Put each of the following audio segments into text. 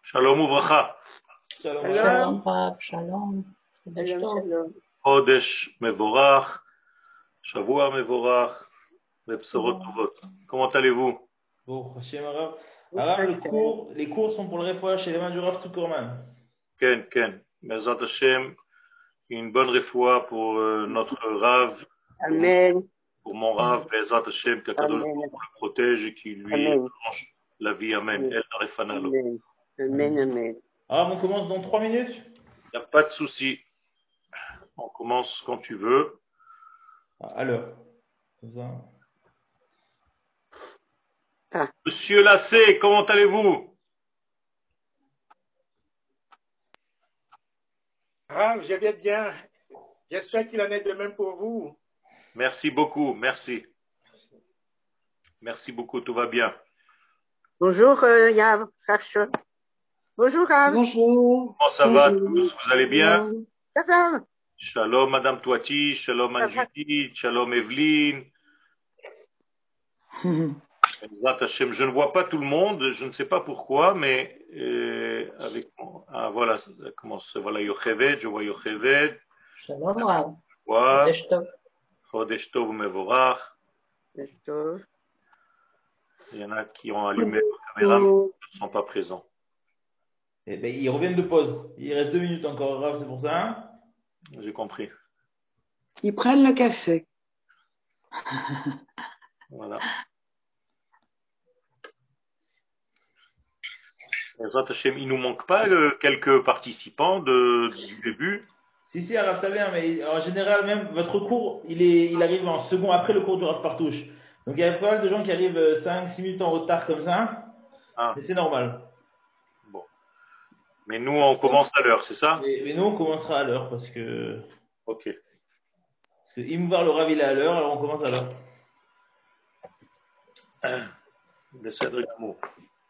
Shalom Uvracha, Shalom Shalom, Aleichem. Rab, Shalom. Chodesh Shalom, Tov. shalom. Chodesh Mevorach, Shavua Mevorach, Bepsorot Tovot. Comment allez-vous? Bon, Hashem Arav. Arav, les cours sont pour le refoua chez les mains du Rav Zuckerman. Ken, Ken. Bezat Hashem, une bonne refoua pour notre Rav, Amen. pour mon Rav, Bezat Hashem, qu'Akadosh Amen. Baruch Hu le protège et qui lui Amen. allonge la vie. Amen. Amen. El Arefanalo. Amen. Amen. Amen. Arav, on commence dans 3 minutes. Il n'y a pas de souci. On commence quand tu veux. À l'heure. Comme ça. Monsieur Lassé, comment allez-vous? Rav, je vais bien. J'espère qu'il en est de même pour vous. Merci beaucoup, merci. Merci beaucoup, tout va bien. Bonjour, Yav, Rachel. Bonjour, Rav. Bonjour. Comment ça va tous? Vous allez bien? Ça va? Shalom Madame Toiti, Shalom Anne-Judith, Shalom Evelyne. Bezat Hashem, je ne vois pas tout le monde, je ne sais pas pourquoi, mais avec voilà, comment ça, voilà Yocheved, je vois Yocheved. Shalom, Rab. Voilà. Chodesh Tov. Chodesh Tov Mevorach. Il y en a qui ont allumé leur caméra, mais ils ne sont pas présents. Eh ben, ils reviennent de pause. Il reste 2 minutes encore, Rav, c'est pour ça. Hein. J'ai compris. Ils prennent le café. Voilà. Bezat Hashem, il ne nous manque pas quelques participants du début. Si, alors ça vient, mais en général, même votre cours, il arrive en second après le cours du Rav Partouche. Donc il y a pas mal de gens qui arrivent 5-6 minutes en retard comme ça. Ah. Mais c'est normal. Bon. Mais nous, on commence à l'heure, c'est ça? Mais nous, on commencera à l'heure parce que. Ok. Parce que Imouvar le Rav, il est à l'heure, alors on commence à l'heure. Bessedre Gamo.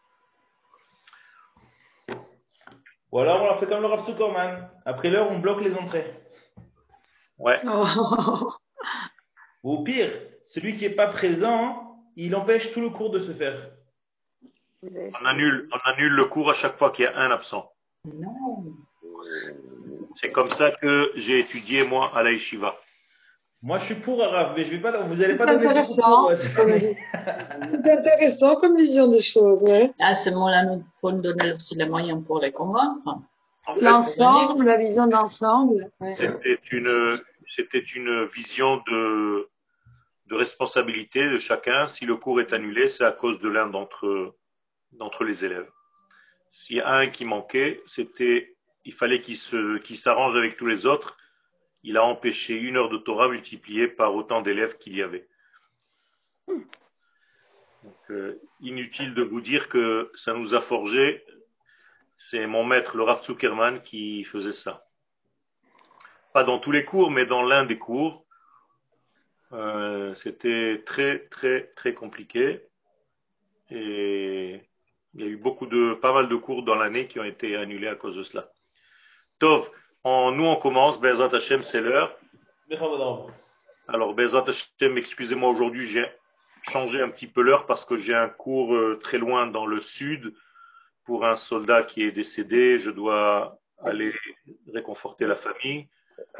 Ou alors on a fait comme le Rav Zuckerman. Après l'heure, on bloque les entrées. Ouais. Oh. Ou au pire, celui qui n'est pas présent, il empêche tout le cours de se faire. On annule le cours à chaque fois qu'il y a un absent. Non. C'est comme ça que j'ai étudié, moi, à la yeshiva. Moi, je suis pour Arav, mais je vais pas, vous n'allez pas C'est donner beaucoup de intéressant. cours cette année. C'est intéressant comme vision des choses, ouais. À ce moment-là, il faut nous donner aussi les moyens pour les convaincre. En fait, L'ensemble, la vision d'ensemble. Ouais. c'était une vision de responsabilité de chacun. Si le cours est annulé, c'est à cause de l'un d'entre les élèves. S'il y a un qui manquait, il fallait qu'il s'arrange avec tous les autres. Il a empêché 1 heure de Torah multipliée par autant d'élèves qu'il y avait. Donc, inutile de vous dire que ça nous a forgé. C'est mon maître, le Rav Zuckerman, qui faisait ça. Pas dans tous les cours, mais dans l'un des cours. C'était très, très, très compliqué. Et il y a eu pas mal de cours dans l'année qui ont été annulés à cause de cela. Tov, nous on commence. Bezat Hashem, c'est l'heure. Alors, Bezat Hashem, excusez-moi, aujourd'hui j'ai changé un petit peu l'heure parce que j'ai un cours très loin dans le sud pour un soldat qui est décédé. Je dois aller réconforter la famille.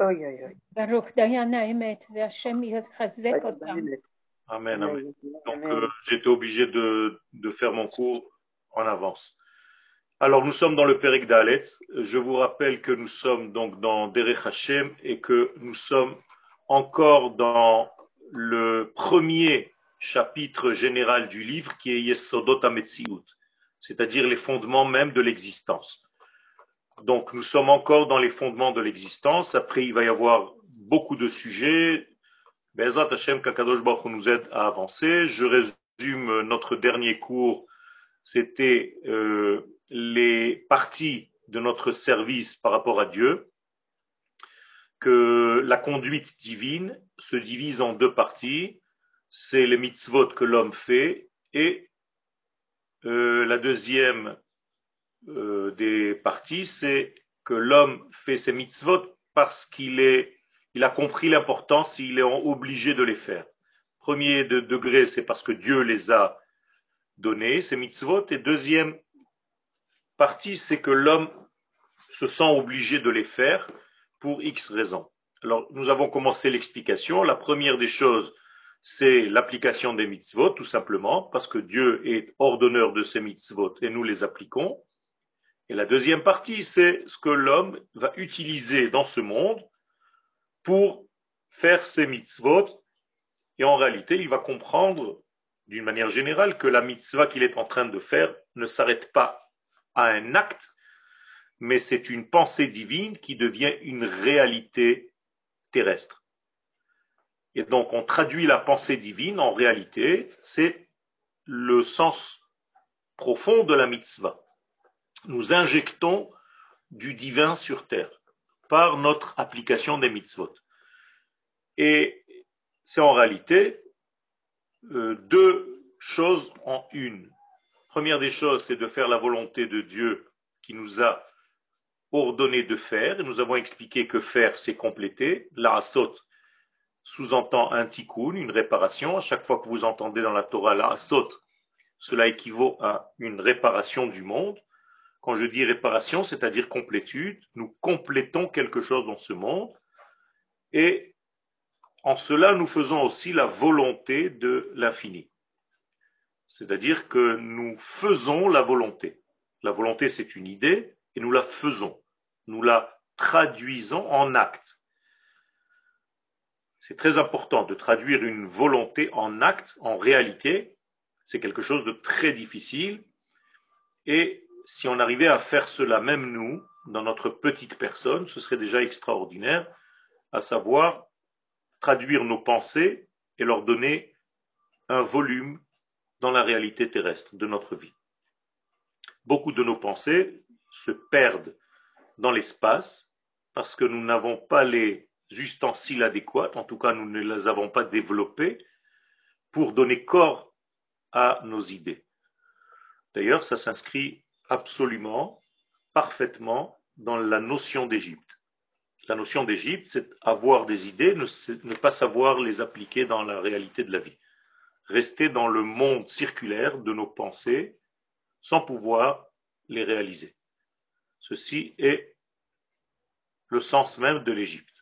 Amen, amen. Donc, j'étais obligé de faire mon cours en avance. Alors, nous sommes dans le Perek Dalet. Je vous rappelle que nous sommes donc dans Derech Hashem et que nous sommes encore dans le premier chapitre général du livre qui est Yesodot HaMetziut, c'est-à-dire les fondements même de l'existence. Donc, nous sommes encore dans les fondements de l'existence. Après, il va y avoir beaucoup de sujets. Be'ezrat Hashem, qu'Akadosh Baruch Hu nous aide à avancer. Je résume notre dernier cours. C'était les parties de notre service par rapport à Dieu, que la conduite divine se divise en 2 parties. C'est les mitzvot que l'homme fait et la deuxième des parties, c'est que l'homme fait ses mitzvot parce qu'il a compris l'importance, il est obligé de les faire. Premier degré, c'est parce que Dieu les a donnés, ces mitzvot, et deuxième partie, c'est que l'homme se sent obligé de les faire pour X raisons. Alors, nous avons commencé l'explication. La première des choses, c'est l'application des mitzvot, tout simplement, parce que Dieu est ordonneur de ces mitzvot et nous les appliquons. Et la deuxième partie, c'est ce que l'homme va utiliser dans ce monde pour faire ses mitzvot. Et en réalité, il va comprendre d'une manière générale que la mitzvah qu'il est en train de faire ne s'arrête pas à un acte, mais c'est une pensée divine qui devient une réalité terrestre. Et donc on traduit la pensée divine en réalité, c'est le sens profond de la mitzvah. Nous injectons du divin sur terre par notre application des mitzvot. Et c'est en réalité deux choses en une. Première des choses, c'est de faire la volonté de Dieu qui nous a ordonné de faire. Et nous avons expliqué que faire, c'est compléter. La asot sous-entend un tikkun, une réparation. À chaque fois que vous entendez dans la Torah la asot, cela équivaut à une réparation du monde. Quand je dis réparation, c'est-à-dire complétude, nous complétons quelque chose dans ce monde. Et en cela, nous faisons aussi la volonté de l'infini. C'est-à-dire que nous faisons la volonté. La volonté, c'est une idée, et nous la faisons. Nous la traduisons en acte. C'est très important de traduire une volonté en acte, en réalité. C'est quelque chose de très difficile. Et si on arrivait à faire cela, même nous, dans notre petite personne, ce serait déjà extraordinaire, à savoir traduire nos pensées et leur donner un volume dans la réalité terrestre de notre vie. Beaucoup de nos pensées se perdent dans l'espace parce que nous n'avons pas les ustensiles adéquats, en tout cas nous ne les avons pas développés pour donner corps à nos idées. D'ailleurs, ça s'inscrit absolument, parfaitement dans la notion d'Égypte. La notion d'Égypte, c'est avoir des idées, ne pas savoir les appliquer dans la réalité de la vie. Rester dans le monde circulaire de nos pensées sans pouvoir les réaliser. Ceci est le sens même de l'Égypte.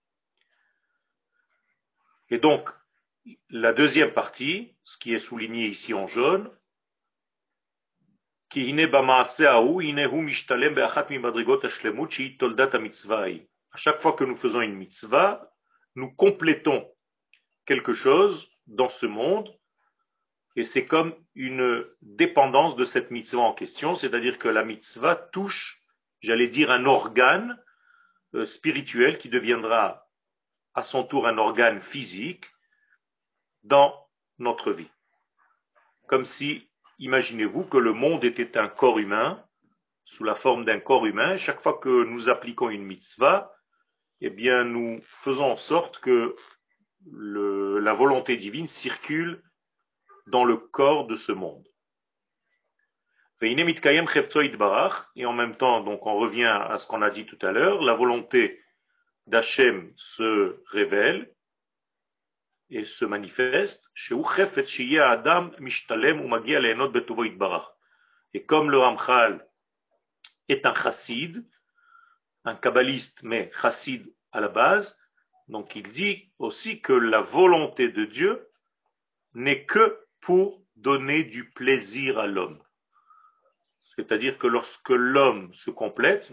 Et donc, la deuxième partie, ce qui est souligné ici en jaune, à chaque fois que nous faisons une mitzvah, nous complétons quelque chose dans ce monde, et c'est comme une dépendance de cette mitzvah en question, c'est-à-dire que la mitzvah touche, j'allais dire, un organe spirituel qui deviendra à son tour un organe physique dans notre vie. Comme si, imaginez-vous que le monde était un corps humain, sous la forme d'un corps humain. Chaque fois que nous appliquons une mitzvah, eh bien, nous faisons en sorte que la volonté divine circule dans le corps de ce monde. Et en même temps, donc, on revient à ce qu'on a dit tout à l'heure, la volonté d'Hachem se révèle et se manifeste. Et comme le Ramchal est un chassid, un kabbaliste, mais chassid à la base, donc il dit aussi que la volonté de Dieu n'est que pour donner du plaisir à l'homme. C'est-à-dire que lorsque l'homme se complète,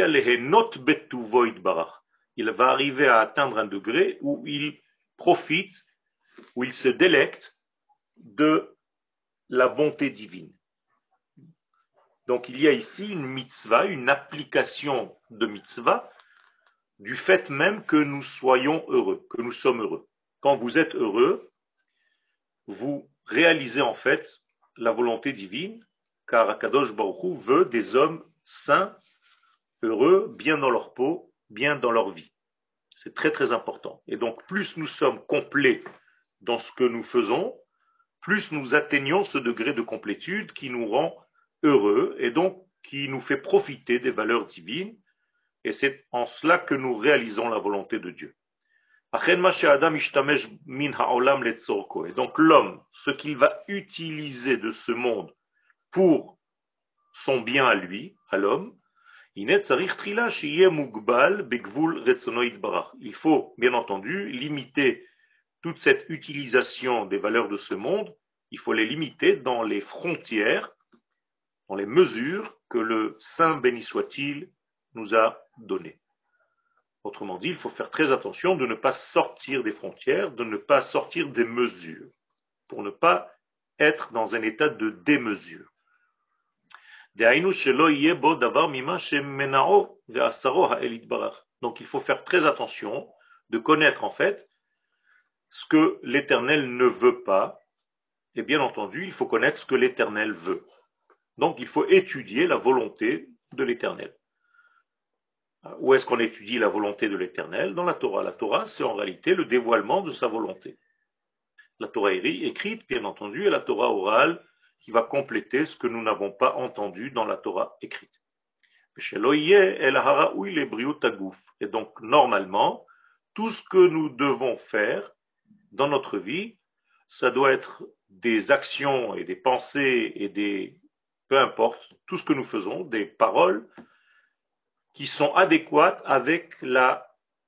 il va arriver à atteindre un degré où il profite, où il se délecte de la bonté divine. Donc il y a ici une mitzvah, une application de mitzvah, du fait même que nous soyons heureux, que nous sommes heureux. Quand vous êtes heureux, vous réalisez en fait la volonté divine, car Akadosh Baruch Hu veut des hommes sains, heureux, bien dans leur peau, bien dans leur vie. C'est très très important. Et donc plus nous sommes complets dans ce que nous faisons, plus nous atteignons ce degré de complétude qui nous rend heureux et donc qui nous fait profiter des valeurs divines. Et c'est en cela que nous réalisons la volonté de Dieu. Et donc l'homme, ce qu'il va utiliser de ce monde pour son bien à lui, à l'homme, il faut, bien entendu, limiter toute cette utilisation des valeurs de ce monde, il faut les limiter dans les frontières, dans les mesures que le Saint béni soit-il nous a données. Autrement dit, il faut faire très attention de ne pas sortir des frontières, de ne pas sortir des mesures, pour ne pas être dans un état de démesure. Donc il faut faire très attention de connaître en fait ce que l'Éternel ne veut pas, et bien entendu, il faut connaître ce que l'Éternel veut. Donc il faut étudier la volonté de l'Éternel. Où est-ce qu'on étudie la volonté de l'Éternel? Dans la Torah. La Torah, c'est en réalité le dévoilement de sa volonté. La Torah écrite, bien entendu, et la Torah orale qui va compléter ce que nous n'avons pas entendu dans la Torah écrite. Et donc, normalement, tout ce que nous devons faire dans notre vie, ça doit être des actions et des pensées et des, peu importe, tout ce que nous faisons, des paroles qui sont adéquates avec la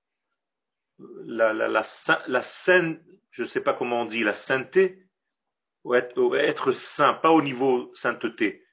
saine, je ne sais pas comment on dit, la sainteté, ou être saint, pas au niveau sainteté,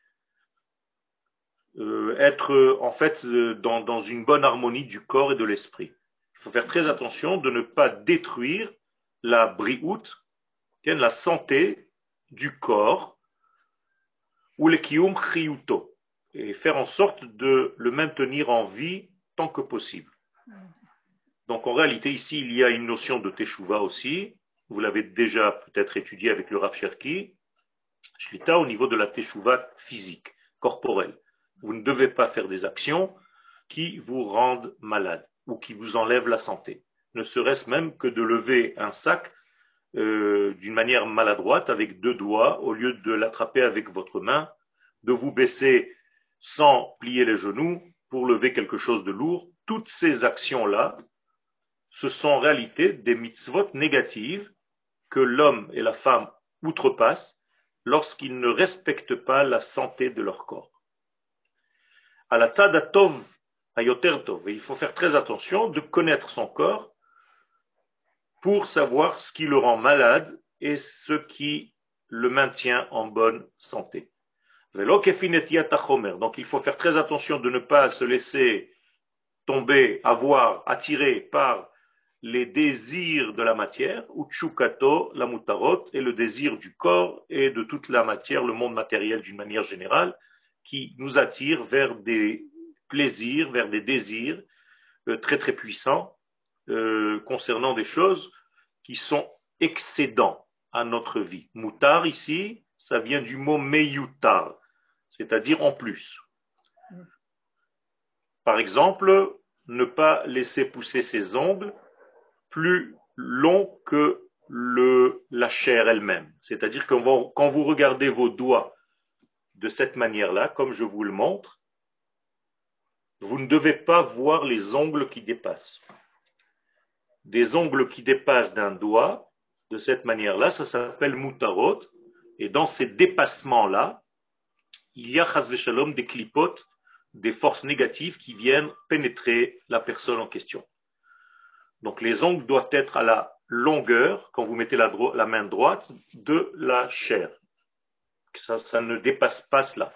être en fait dans une bonne harmonie du corps et de l'esprit. Il faut faire très attention de ne pas détruire la briout, la santé du corps, ou le kiyum chiyuto, et faire en sorte de le maintenir en vie tant que possible. Donc en réalité ici il y a une notion de teshuva aussi, vous l'avez déjà peut-être étudié avec le Rav Cherki, shlita au niveau de la teshuva physique, corporelle. Vous ne devez pas faire des actions qui vous rendent malade ou qui vous enlèvent la santé. Ne serait-ce même que de lever un sac d'une manière maladroite avec deux doigts au lieu de l'attraper avec votre main, de vous baisser sans plier les genoux pour lever quelque chose de lourd. Toutes ces actions-là, ce sont en réalité des mitzvot négatives que l'homme et la femme outrepassent lorsqu'ils ne respectent pas la santé de leur corps. À la tzadatov, ayoter tov, il faut faire très attention de connaître son corps pour savoir ce qui le rend malade et ce qui le maintient en bonne santé. Donc il faut faire très attention de ne pas se laisser tomber, avoir, attirer par les désirs de la matière, ou tchukato, la mutarot, et le désir du corps et de toute la matière, le monde matériel d'une manière générale, qui nous attire vers des plaisirs, vers des désirs très très puissants concernant des choses qui sont excédents à notre vie. Mutar ici, ça vient du mot meyutar, c'est-à-dire en plus. Par exemple, ne pas laisser pousser ses ongles plus longs que la chair elle-même. C'est-à-dire que quand vous regardez vos doigts de cette manière-là, comme je vous le montre, vous ne devez pas voir les ongles qui dépassent. Des ongles qui dépassent d'un doigt, de cette manière-là, ça s'appelle mutarot, et dans ces dépassements-là, il y a chas v'shalom des clipotes, des forces négatives qui viennent pénétrer la personne en question. Donc les ongles doivent être à la longueur, quand vous mettez la main droite, de la chair. Ça ne dépasse pas cela.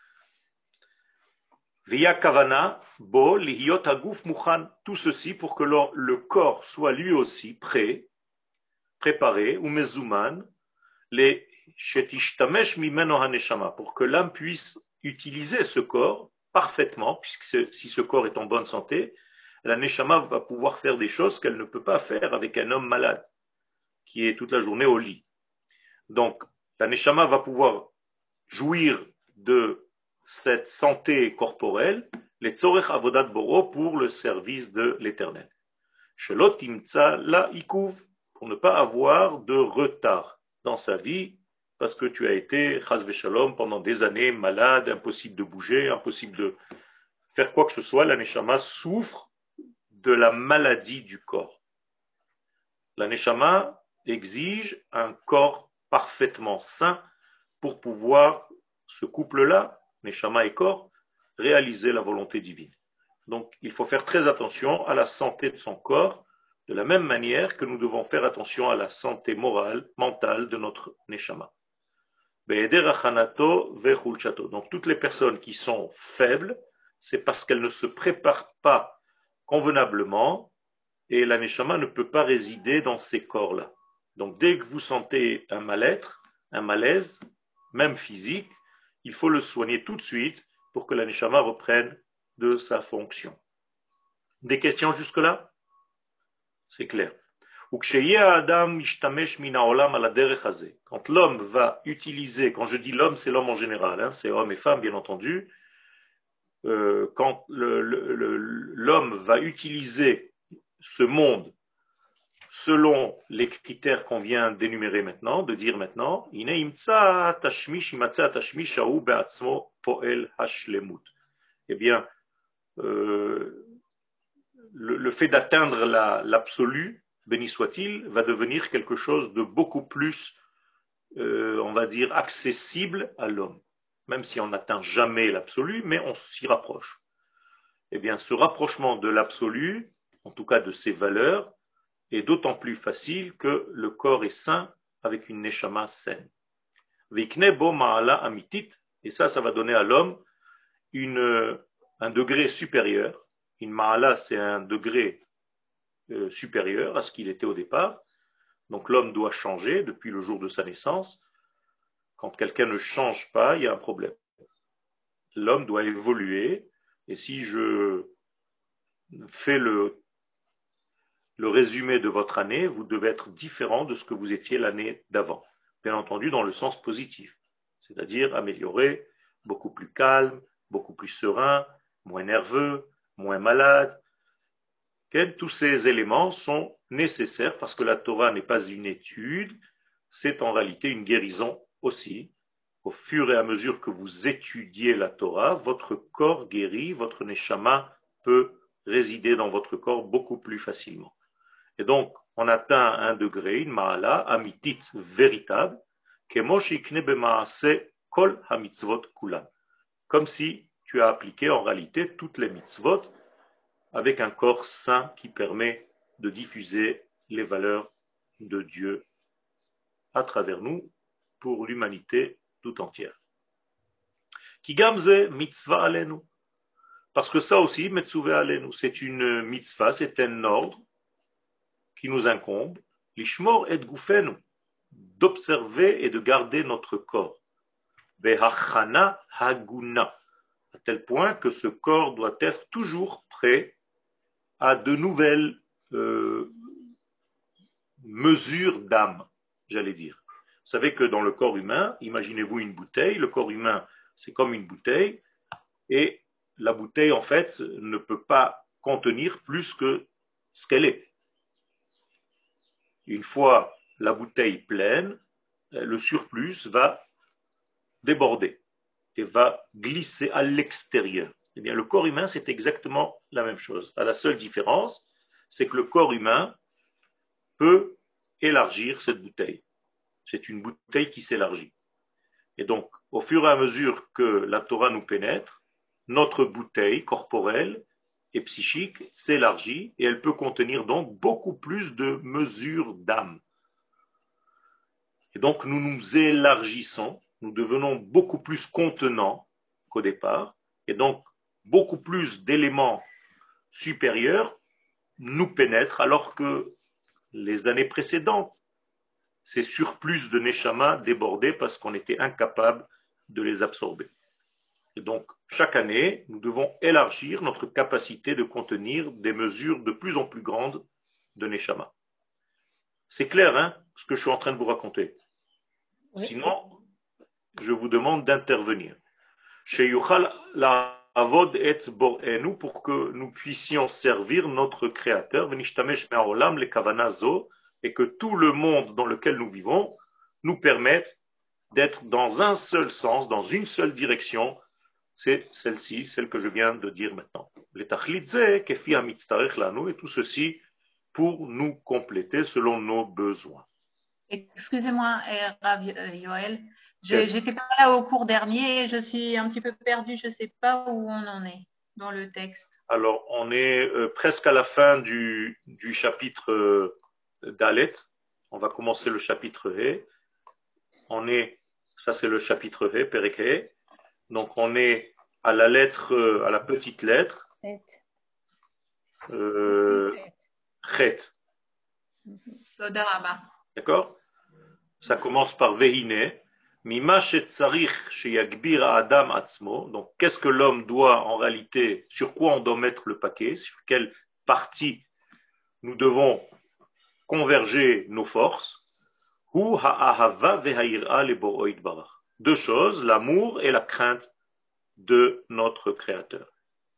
Via kavana, bo, lihiot aguf mukhan. Tout ceci pour que le corps soit lui aussi prêt, préparé, ou mezuman, les shetishtamesh mimeno haneshama, pour que l'âme puisse utiliser ce corps parfaitement, puisque si ce corps est en bonne santé, la neshama va pouvoir faire des choses qu'elle ne peut pas faire avec un homme malade, qui est toute la journée au lit. Donc, la neshama va pouvoir jouir de cette santé corporelle, les tzorech avodat boro, pour le service de l'Éternel. Shelot imtsa la ikuv, pour ne pas avoir de retard dans sa vie, parce que tu as été, chas v'shalom, pendant des années malade, impossible de bouger, impossible de faire quoi que ce soit. La neshama souffre de la maladie du corps. La neshama exige un corps parfaitement sain pour pouvoir, ce couple-là, neshama et corps, réaliser la volonté divine. Donc, il faut faire très attention à la santé de son corps, de la même manière que nous devons faire attention à la santé morale, mentale de notre neshama. Donc, toutes les personnes qui sont faibles, c'est parce qu'elles ne se préparent pas convenablement et la neshama ne peut pas résider dans ces corps-là. Donc, dès que vous sentez un mal-être, un malaise, même physique, il faut le soigner tout de suite pour que la neshama reprenne de sa fonction. Des questions jusque-là? C'est clair. Quand l'homme va utiliser, quand je dis l'homme, c'est l'homme en général, hein, c'est homme et femme bien entendu, quand l'homme va utiliser ce monde selon les critères qu'on vient d'énumérer maintenant, de dire maintenant, eh bien, le fait d'atteindre l'absolu, béni soit-il, va devenir quelque chose de beaucoup plus, on va dire, accessible à l'homme. Même si on n'atteint jamais l'absolu, mais on s'y rapproche. Eh bien, ce rapprochement de l'absolu, en tout cas de ses valeurs, est d'autant plus facile que le corps est sain avec une neshama saine. Et ça va donner à l'homme un degré supérieur. Une ma'ala, c'est un degré supérieur à ce qu'il était au départ. Donc l'homme doit changer depuis le jour de sa naissance. Quand quelqu'un ne change pas, il y a un problème. L'homme doit évoluer. Et si je fais le résumé de votre année, vous devez être différent de ce que vous étiez l'année d'avant. Bien entendu, dans le sens positif. C'est-à-dire améliorer, beaucoup plus calme, beaucoup plus serein, moins nerveux, moins malade. Tous ces éléments sont nécessaires parce que la Torah n'est pas une étude, c'est en réalité une guérison aussi. Au fur et à mesure que vous étudiez la Torah, votre corps guérit, votre neshama peut résider dans votre corps beaucoup plus facilement. Et donc, on atteint un degré, une ma'ala, amitit, véritable, comme si tu as appliqué en réalité toutes les mitzvot avec un corps sain qui permet de diffuser les valeurs de Dieu à travers nous pour l'humanité tout entière. Kigamze mitzvah alenu. Parce que ça aussi, metzuve alenu, c'est une mitzvah, c'est un ordre qui nous incombe, lishmor et gufenu, d'observer et de garder notre corps. Behachana haguna, à tel point que ce corps doit être toujours prêt à de nouvelles mesures d'âme, j'allais dire. Vous savez que dans le corps humain, imaginez-vous une bouteille, le corps humain c'est comme une bouteille, et la bouteille en fait ne peut pas contenir plus que ce qu'elle est. Une fois la bouteille pleine, le surplus va déborder et va glisser à l'extérieur. Eh bien, le corps humain, c'est exactement la même chose. La seule différence, c'est que le corps humain peut élargir cette bouteille. C'est une bouteille qui s'élargit. Et donc, au fur et à mesure que la Torah nous pénètre, notre bouteille corporelle et psychique s'élargit et elle peut contenir donc beaucoup plus de mesures d'âme. Et donc, nous nous élargissons, nous devenons beaucoup plus contenants qu'au départ, et donc, beaucoup plus d'éléments supérieurs nous pénètrent alors que les années précédentes, ces surplus de neshama débordaient parce qu'on était incapable de les absorber. Et donc, chaque année, nous devons élargir notre capacité de contenir des mesures de plus en plus grandes de neshama. C'est clair, hein, ce que je suis en train de vous raconter. Oui. Sinon, je vous demande d'intervenir. Sheyuchal la Avod et Borenu, pour que nous puissions servir notre Créateur, et que tout le monde dans lequel nous vivons nous permette d'être dans un seul sens, dans une seule direction. C'est celle-ci, celle que je viens de dire maintenant. Et tout ceci pour nous compléter selon nos besoins. Excusez-moi, Rav Yoel, J'étais pas là au cours dernier, je suis un petit peu perdue, je sais pas où on en est dans le texte. Alors, on est presque à la fin du chapitre Dalet. On va commencer le chapitre He. Ça c'est le chapitre He, Perek He. Donc, on est à la lettre, à la petite lettre, Chet. Toda Rabba. D'accord? Ça commence par Vehine. Mima shetzarich sheyagbir adam atzmo. Donc, qu'est-ce que l'homme doit en réalité, sur quoi on doit mettre le paquet, sur quelle partie nous devons converger nos forces. Hu ha'ahava ve'ha'ira lebo'o yitbarach. Deux choses, l'amour et la crainte de notre Créateur.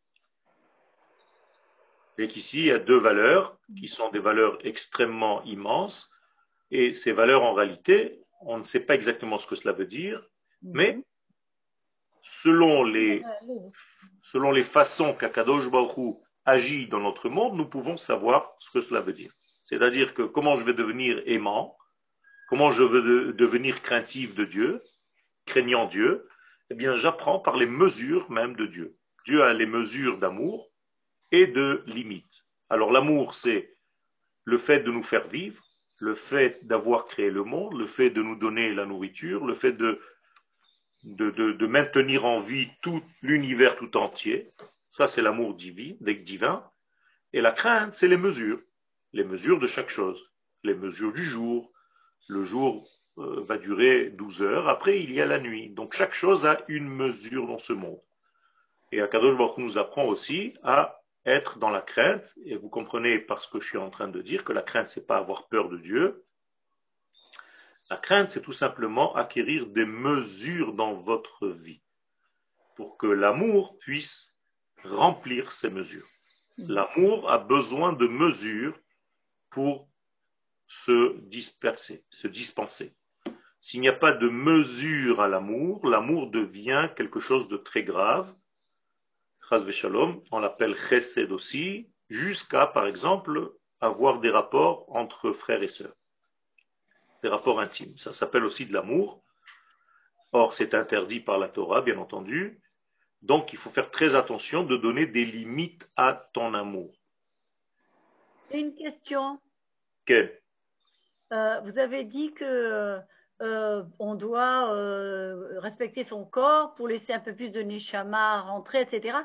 Et qu'ici, il y a deux valeurs qui sont des valeurs extrêmement immenses. Et ces valeurs, en réalité, on ne sait pas exactement ce que cela veut dire, mais selon les façons qu'Akadosh Baruch Hu agit dans notre monde, nous pouvons savoir ce que cela veut dire. C'est-à-dire que comment je vais devenir aimant, comment je veux devenir craintif de Dieu, craignant Dieu, eh bien j'apprends par les mesures même de Dieu. Dieu a les mesures d'amour et de limite. Alors l'amour, c'est le fait de nous faire vivre, le fait d'avoir créé le monde, le fait de nous donner la nourriture, le fait de maintenir en vie tout l'univers tout entier. Ça, c'est l'amour divin. Et la crainte, c'est les mesures de chaque chose, les mesures du jour. Le jour va durer 12 heures, après il y a la nuit. Donc chaque chose a une mesure dans ce monde. Et Akadosh Baruch Hu nous apprend aussi à être dans la crainte, et vous comprenez par ce que je suis en train de dire que la crainte, c'est pas avoir peur de Dieu. La crainte, c'est tout simplement acquérir des mesures dans votre vie pour que l'amour puisse remplir ces mesures. L'amour a besoin de mesures pour se dispenser. S'il n'y a pas de mesure à l'amour, l'amour devient quelque chose de très grave. Chas v'shalom, on l'appelle chesed aussi, jusqu'à, par exemple, avoir des rapports entre frères et sœurs. Des rapports intimes. Ça s'appelle aussi de l'amour. Or, c'est interdit par la Torah, bien entendu. Donc, il faut faire très attention de donner des limites à ton amour. Une question. Quelle? Vous avez dit que on doit respecter son corps pour laisser un peu plus de neshama rentrer, etc.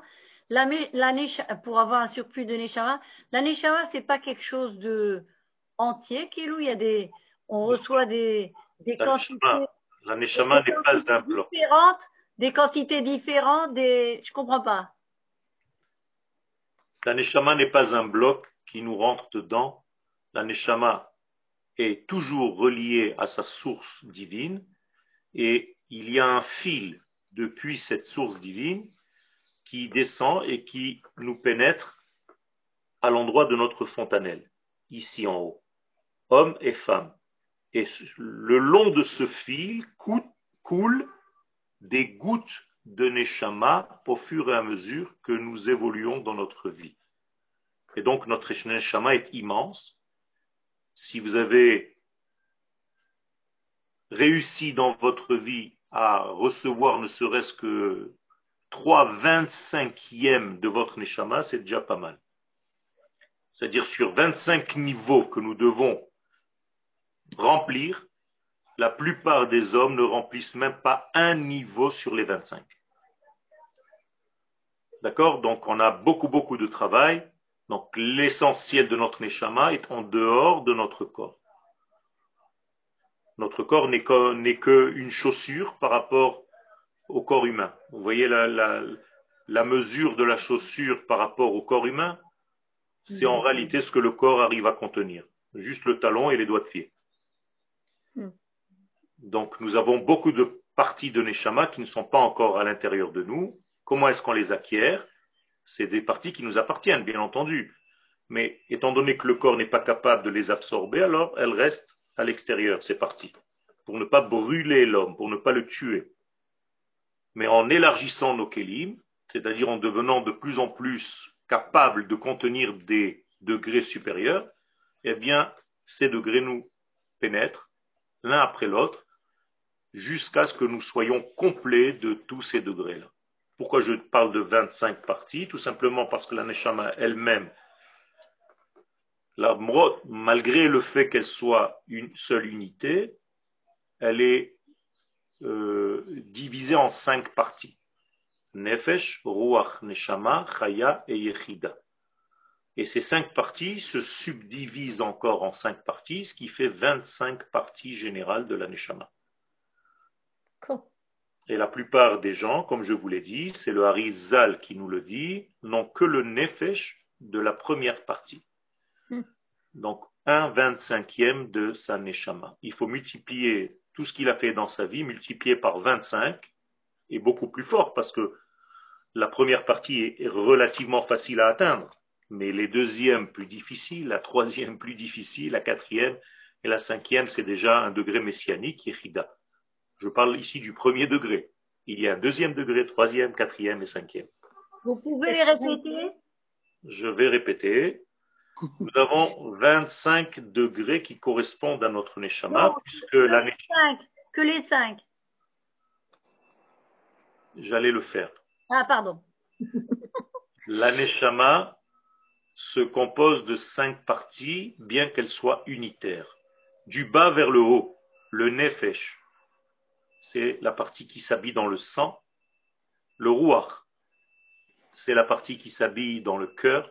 Pour avoir un surplus de neshama, la neshama, c'est pas quelque chose de entier, Kilou. On reçoit des quantités. La neshama n'est pas un bloc. Des quantités différentes, je comprends pas. La neshama n'est pas un bloc qui nous rentre dedans. La neshama est toujours reliée à sa source divine et il y a un fil depuis cette source divine qui descend et qui nous pénètre à l'endroit de notre fontanelle, ici en haut, hommes et femmes. Et le long de ce fil coulent des gouttes de neshama au fur et à mesure que nous évoluons dans notre vie. Et donc notre neshama est immense. Si vous avez réussi dans votre vie à recevoir ne serait-ce que 3/25e de votre neshama, c'est déjà pas mal. C'est-à-dire sur 25 niveaux que nous devons remplir, la plupart des hommes ne remplissent même pas un niveau sur les 25. D'accord? Donc on a beaucoup de travail. Donc l'essentiel de notre neshama est en dehors de notre corps. Notre corps n'est qu'une chaussure par rapport au corps humain. Vous voyez la mesure de la chaussure par rapport au corps humain, c'est en réalité ce que le corps arrive à contenir. Juste le talon et les doigts de pied. Donc nous avons beaucoup de parties de neshama qui ne sont pas encore à l'intérieur de nous. Comment est-ce qu'on les acquiert? C'est des parties qui nous appartiennent, bien entendu. Mais étant donné que le corps n'est pas capable de les absorber, alors elles restent à l'extérieur, ces parties, pour ne pas brûler l'homme, pour ne pas le tuer. Mais en élargissant nos kélim, c'est-à-dire en devenant de plus en plus capables de contenir des degrés supérieurs, eh bien, ces degrés nous pénètrent l'un après l'autre jusqu'à ce que nous soyons complets de tous ces degrés-là. Pourquoi je parle de 25 parties? Tout simplement parce que la Neshama elle-même, la Mrot, malgré le fait qu'elle soit une seule unité, elle est divisée en 5 parties. Nefesh, Ruach, Neshama, Chaya et Yechida. Et ces 5 parties se subdivisent encore en 5 parties, ce qui fait 25 parties générales de la Neshama. Cool. Et la plupart des gens, comme je vous l'ai dit, c'est le Harizal qui nous le dit, n'ont que le Nefesh de la première partie. Donc, 1/25e de sa Neshama. Il faut multiplier tout ce qu'il a fait dans sa vie, multiplier par 25, et beaucoup plus fort, parce que la première partie est relativement facile à atteindre, mais les deuxièmes plus difficiles, la troisième plus difficile, la quatrième et la cinquième, c'est déjà un degré messianique, Yechida. Je parle ici du premier degré. Il y a un deuxième degré, troisième, quatrième et cinquième. Vous pouvez les répéter? Je vais répéter. Nous avons 25 degrés qui correspondent à notre Neshama, Non, puisque la Neshama... que les 5. J'allais le faire. Ah, pardon. La Neshama se compose de 5 parties, bien qu'elle soit unitaire. Du bas vers le haut, le Nefesh, c'est la partie qui s'habille dans le sang. Le Ruach, c'est la partie qui s'habille dans le cœur.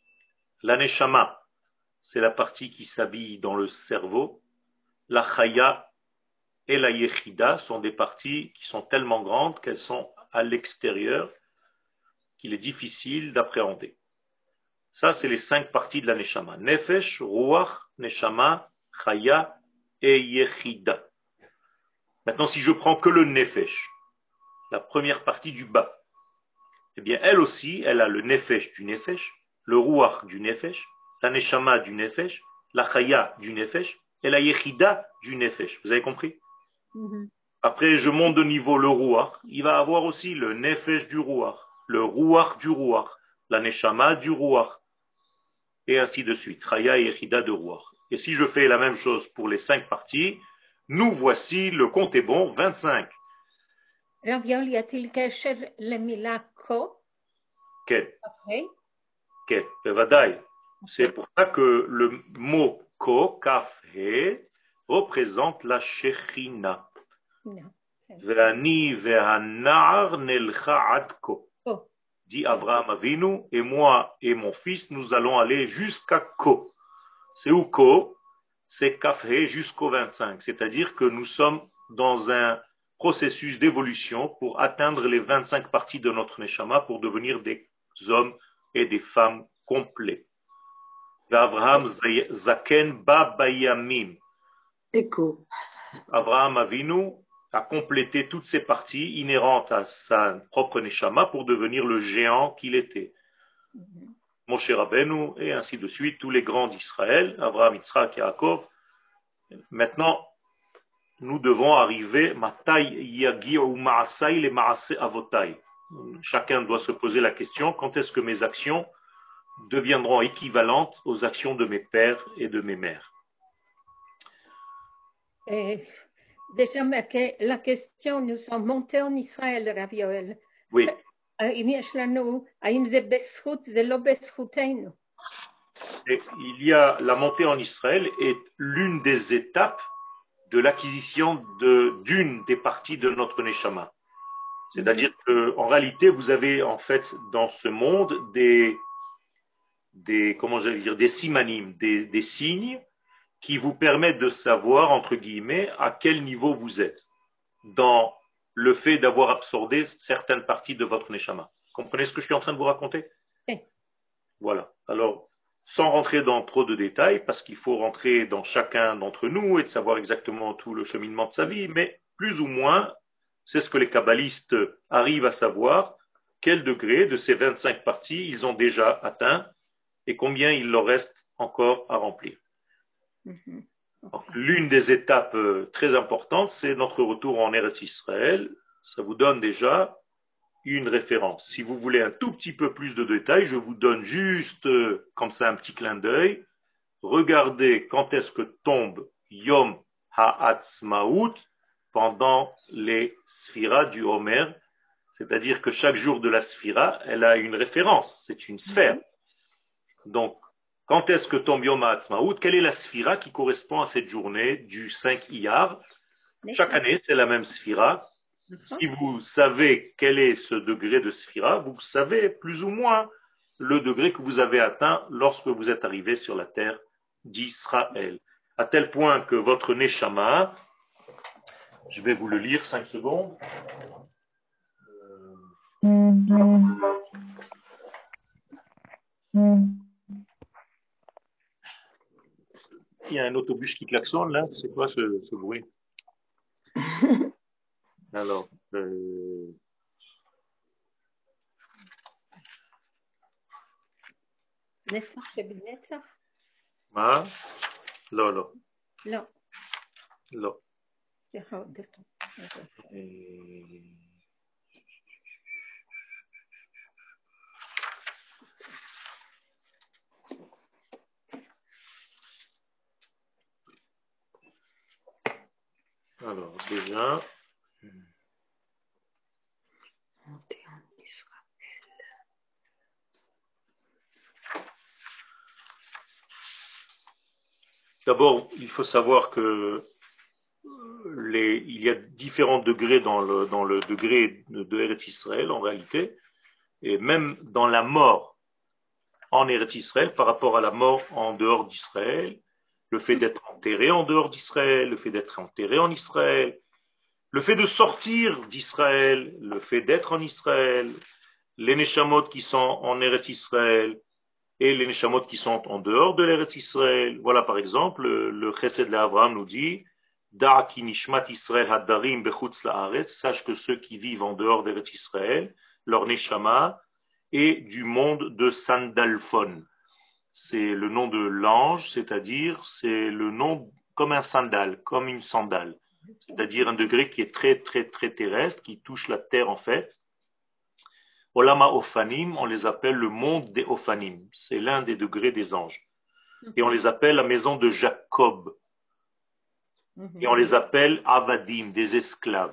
La Neshama, c'est la partie qui s'habille dans le cerveau. La Chaya et la Yechida sont des parties qui sont tellement grandes qu'elles sont à l'extérieur, qu'il est difficile d'appréhender. Ça, c'est les 5 parties de la Neshama. Nefesh, Ruach, Neshama, Chaya et Yechida. Maintenant, si je prends que le Nefesh, la première partie du bas, eh bien, elle aussi, elle a le Nefesh du Nefesh, le Ruach du Nefesh, la Neshama du Nefesh, la Chaya du Nefesh et la Yechida du Nefesh. Vous avez compris? Après, je monte de niveau le Ruach, il va avoir aussi le Nefesh du Ruach, le Ruach du Ruach, la Neshama du Ruach, et ainsi de suite, Chaya et Yechida de Ruach. Et si je fais la même chose pour les 5 parties, nous voici, le compte est bon, 25. Raviol, y a-t-il קשר למילה כה? Quel? אחרי? Quel? Bevadaï. C'est pour ça que le mot ko, kaf, he, représente la Shechina. Non. Ve'ani ve'hanar nelcha ad ko. Ko. Dit Abraham Avinu, et moi et mon fils, nous allons aller jusqu'à Ko. C'est où Ko? C'est Kafhe jusqu'au 25. C'est-à-dire que nous sommes dans un processus d'évolution pour atteindre les 25 parties de notre Neshama pour devenir des hommes et des femmes complets. Abraham Zaken Ba Bayamim. Écho. Abraham Avinu a complété toutes ces parties inhérentes à sa propre Neshama pour devenir le géant qu'il était. Moshe Rabbeinu et ainsi de suite, tous les grands d'Israël, Abraham, Yitzhak, Yaakov. Maintenant, nous devons arriver, Matai Yagi'u Ma'asai le Ma'ase Avotai. Chacun doit se poser la question, quand est-ce que mes actions deviendront équivalentes aux actions de mes pères et de mes mères? Déjà, la question, nous sommes montés en Israël, Rav Yoel. Oui. אם יש לנו, האם זה בזכות, זה לא בזכותנו? Il y a la montée en Israël est l'une des étapes de l'acquisition d'une des parties de notre Neshama. C'est-à-dire qu'en réalité, vous avez en fait dans ce monde comment j'allais dire, des simanim, des signes qui vous permettent de savoir, entre guillemets, à quel niveau vous êtes dans le fait d'avoir absorbé certaines parties de votre Neshama. Comprenez ce que je suis en train de vous raconter? Oui. Voilà. Alors, sans rentrer dans trop de détails, parce qu'il faut rentrer dans chacun d'entre nous et de savoir exactement tout le cheminement de sa vie, mais plus ou moins, c'est ce que les kabbalistes arrivent à savoir, quel degré de ces 25 parties ils ont déjà atteint et combien il leur reste encore à remplir. Donc, l'une des étapes très importantes, c'est notre retour en Eretz Israël. Ça vous donne déjà une référence. Si vous voulez un tout petit peu plus de détails, je vous donne juste comme ça un petit clin d'œil. Regardez quand est-ce que tombe Yom Ha'atzmaut pendant les sphiras du Homer, c'est-à-dire que chaque jour de la sphira, elle a une référence, c'est une sphère. Donc, quand est-ce que tombe Yom HaAtzmaout? Quelle est la sphira qui correspond à cette journée du 5 Iyar? Chaque année, c'est la même sphira. Si vous savez quel est ce degré de sphira, vous savez plus ou moins le degré que vous avez atteint lorsque vous êtes arrivé sur la terre d'Israël. À tel point que votre Neshama, je vais vous le lire 5 secondes. Il y a un autobus qui klaxonne là, c'est quoi ce bruit? Alors, Netzach shebenetzach? מה? לא, לא. לא. לא. סליחה, עוד דקה. Alors, déjà... Monter en Israël. D'abord, il faut savoir que il y a différents degrés dans le degré de Eretz Israël en réalité, et même dans la mort en Eretz Israël par rapport à la mort en dehors d'Israël, le fait d'être enterré en dehors d'Israël, le fait d'être enterré en Israël, le fait de sortir d'Israël, le fait d'être en Israël, les neshamot qui sont en Eretz Israël et les neshamot qui sont en dehors de l'Eretz Israël. Voilà par exemple, le Chesed d'Abraham nous dit Da ki nishmat Israël hadarim bechutz la'aretz, sache que ceux qui vivent en dehors d'Eretz Israël, leur neshama est du monde de Sandalphon. C'est le nom de l'ange, c'est-à-dire c'est le nom comme un sandal, comme une sandale. C'est-à-dire un degré qui est très très très terrestre, qui touche la terre en fait. Olama Ophanim, on les appelle le monde des Ophanim. C'est l'un des degrés des anges. Et on les appelle la maison de Jacob. Et on les appelle Avadim, des esclaves.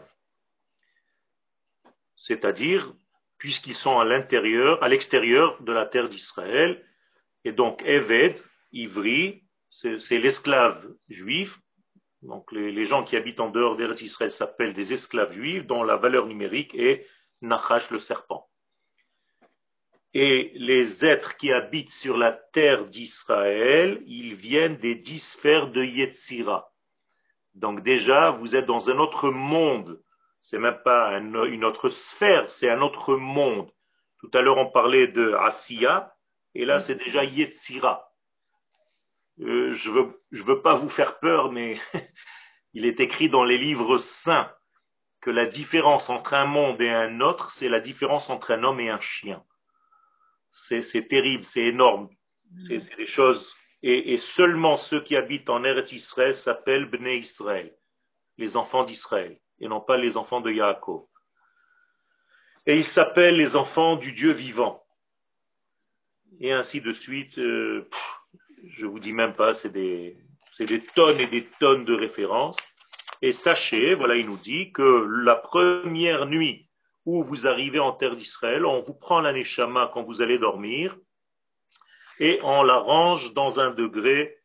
C'est-à-dire, puisqu'ils sont à l'extérieur de la terre d'Israël, et donc Eved, Ivri, c'est l'esclave juif. Donc les gens qui habitent en dehors d'Eretz Israël s'appellent des esclaves juifs dont la valeur numérique est Nachash le serpent. Et les êtres qui habitent sur la terre d'Israël, ils viennent des 10 sphères de Yetzira. Donc déjà, vous êtes dans un autre monde. C'est même pas une autre sphère, c'est un autre monde. Tout à l'heure, on parlait de Asiya, et là, c'est déjà Yetzira. Je veux pas vous faire peur, mais il est écrit dans les livres saints que la différence entre un monde et un autre, c'est la différence entre un homme et un chien. C'est terrible, c'est énorme. C'est des choses. Et seulement ceux qui habitent en Eretz Israël s'appellent Bnei Israël, les enfants d'Israël, et non pas les enfants de Yaakov. Et ils s'appellent les enfants du Dieu vivant. Et ainsi de suite. Je vous dis même pas, c'est des tonnes et des tonnes de références. Et sachez, voilà, il nous dit que la première nuit où vous arrivez en terre d'Israël, on vous prend la neshama quand vous allez dormir et on la range dans un degré.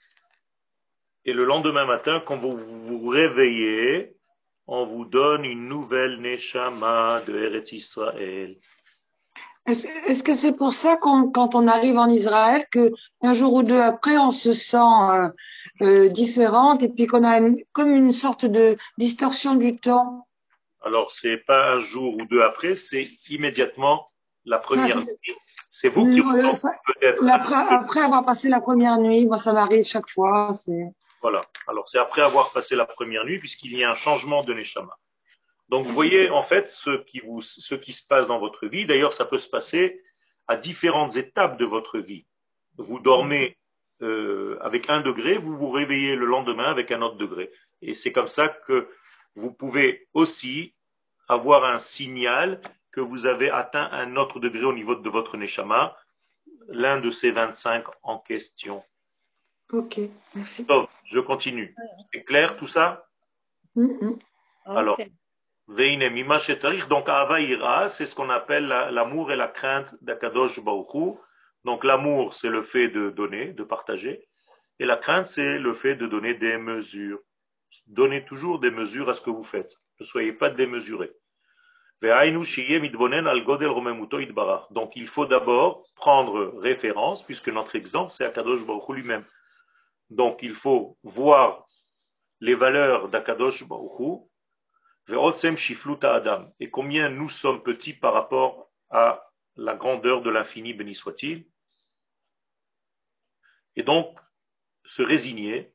Et le lendemain matin, quand vous vous réveillez, on vous donne une nouvelle neshama de Eretz Israël. Est-ce que c'est pour ça quand on arrive en Israël, qu'un jour ou deux après, on se sent différente et puis qu'on a comme une sorte de distorsion du temps? Alors, c'est pas un jour ou deux après, c'est immédiatement la première nuit. C'est vous qui peut-être. Après avoir passé la première nuit, moi ça m'arrive chaque fois. Voilà. Alors, c'est après avoir passé la première nuit, puisqu'il y a un changement de neshama. Donc, vous voyez, en fait, ce qui se passe dans votre vie. D'ailleurs, ça peut se passer à différentes étapes de votre vie. Vous dormez avec 1 degré, vous vous réveillez le lendemain avec un autre degré. Et c'est comme ça que vous pouvez aussi avoir un signal que vous avez atteint un autre degré au niveau de votre neshama, l'un de ces 25 en question. Ok, merci. Donc, je continue. C'est clair tout ça? Alors, Ok. Veine mima shetzarich, donc Ahava Ira, c'est ce qu'on appelle l'amour et la crainte d'Akadosh Baruch Hu. Donc l'amour, c'est le fait de donner, de partager, et la crainte, c'est le fait de donner des mesures. Donnez toujours des mesures à ce que vous faites. Ne soyez pas démesurés. Donc il faut d'abord prendre référence, puisque notre exemple, c'est Akadosh Baruch Hu lui-même. Donc il faut voir les valeurs d'Akadosh Baruch Hu, et combien nous sommes petits par rapport à la grandeur de l'infini, béni soit-il. Et donc, se résigner,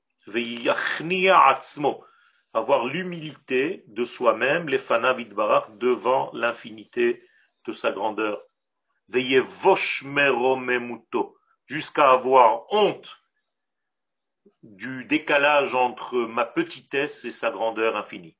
avoir l'humilité de soi-même, les fanav idbarach, devant l'infinité de sa grandeur. Jusqu'à avoir honte du décalage entre ma petitesse et sa grandeur infinie.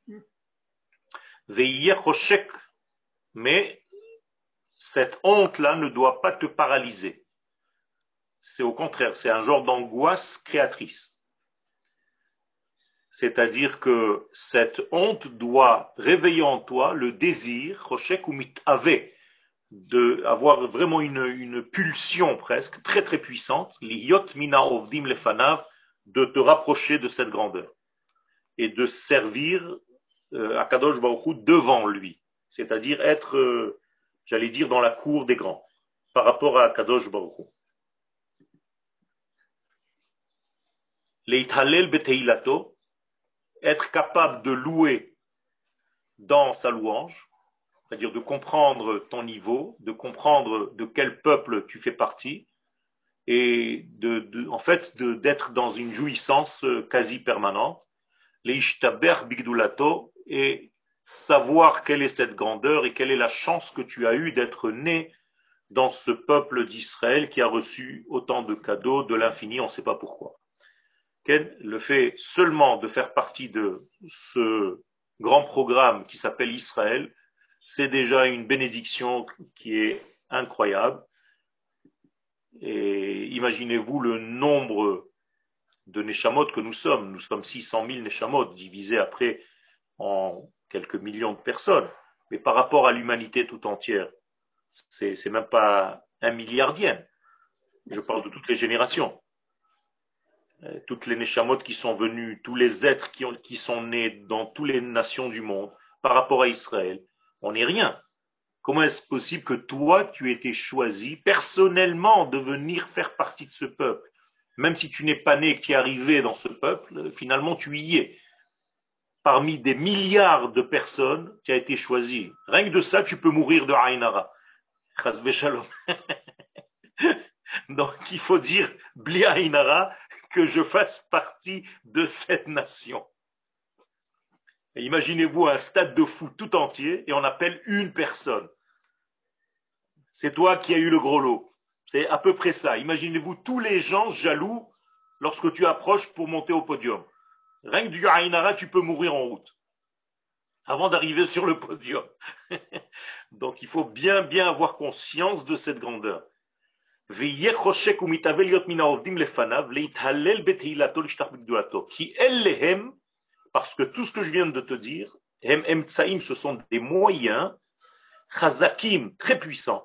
Mais cette honte-là ne doit pas te paralyser. C'est au contraire, c'est un genre d'angoisse créatrice. C'est-à-dire que cette honte doit réveiller en toi le désir, choshek ou mitave, d'avoir vraiment une pulsion presque, très très puissante, liyot mina ovdim lefanav, de te rapprocher de cette grandeur et de servir Akadosh Baruch Hu devant lui. C'est-à-dire être, j'allais dire, dans la cour des grands, par rapport à Akadosh Baruch Hu. Leithalel beteilato, être capable de louer dans sa louange, c'est-à-dire de comprendre ton niveau, de comprendre de quel peuple tu fais partie, et en fait d'être dans une jouissance quasi permanente, leishtaber bigdulato, et savoir quelle est cette grandeur et quelle est la chance que tu as eue d'être né dans ce peuple d'Israël qui a reçu autant de cadeaux de l'infini, on ne sait pas pourquoi. Le fait seulement de faire partie de ce grand programme qui s'appelle Israël, c'est déjà une bénédiction qui est incroyable. Et imaginez-vous le nombre de Neshamot que nous sommes. Nous sommes 600 000 Neshamot, divisés après en quelques millions de personnes. Mais par rapport à l'humanité tout entière, c'est même pas un milliardième. Je parle de toutes les générations. Toutes les Neshamot qui sont venus, tous les êtres qui sont nés dans toutes les nations du monde, par rapport à Israël, on n'est rien. Comment est-ce possible que toi, tu aies été choisi personnellement de venir faire partie de ce peuple? Même si tu n'es pas né et que tu es arrivé dans ce peuple, finalement tu y es. Parmi des milliards de personnes, tu as été choisi. Rien que de ça, tu peux mourir de Aïnara. Chas v'shalom. Donc il faut dire, Bli Aïnara, que je fasse partie de cette nation. Et imaginez-vous un stade de foot tout entier et on appelle une personne. C'est toi qui as eu le gros lot. C'est à peu près ça. Imaginez-vous tous les gens jaloux lorsque tu approches pour monter au podium. Rien que du Aïnara, tu peux mourir en route avant d'arriver sur le podium. Donc il faut bien avoir conscience de cette grandeur. Parce que tout ce que je viens de te dire, ce sont des moyens chazakim, très puissants,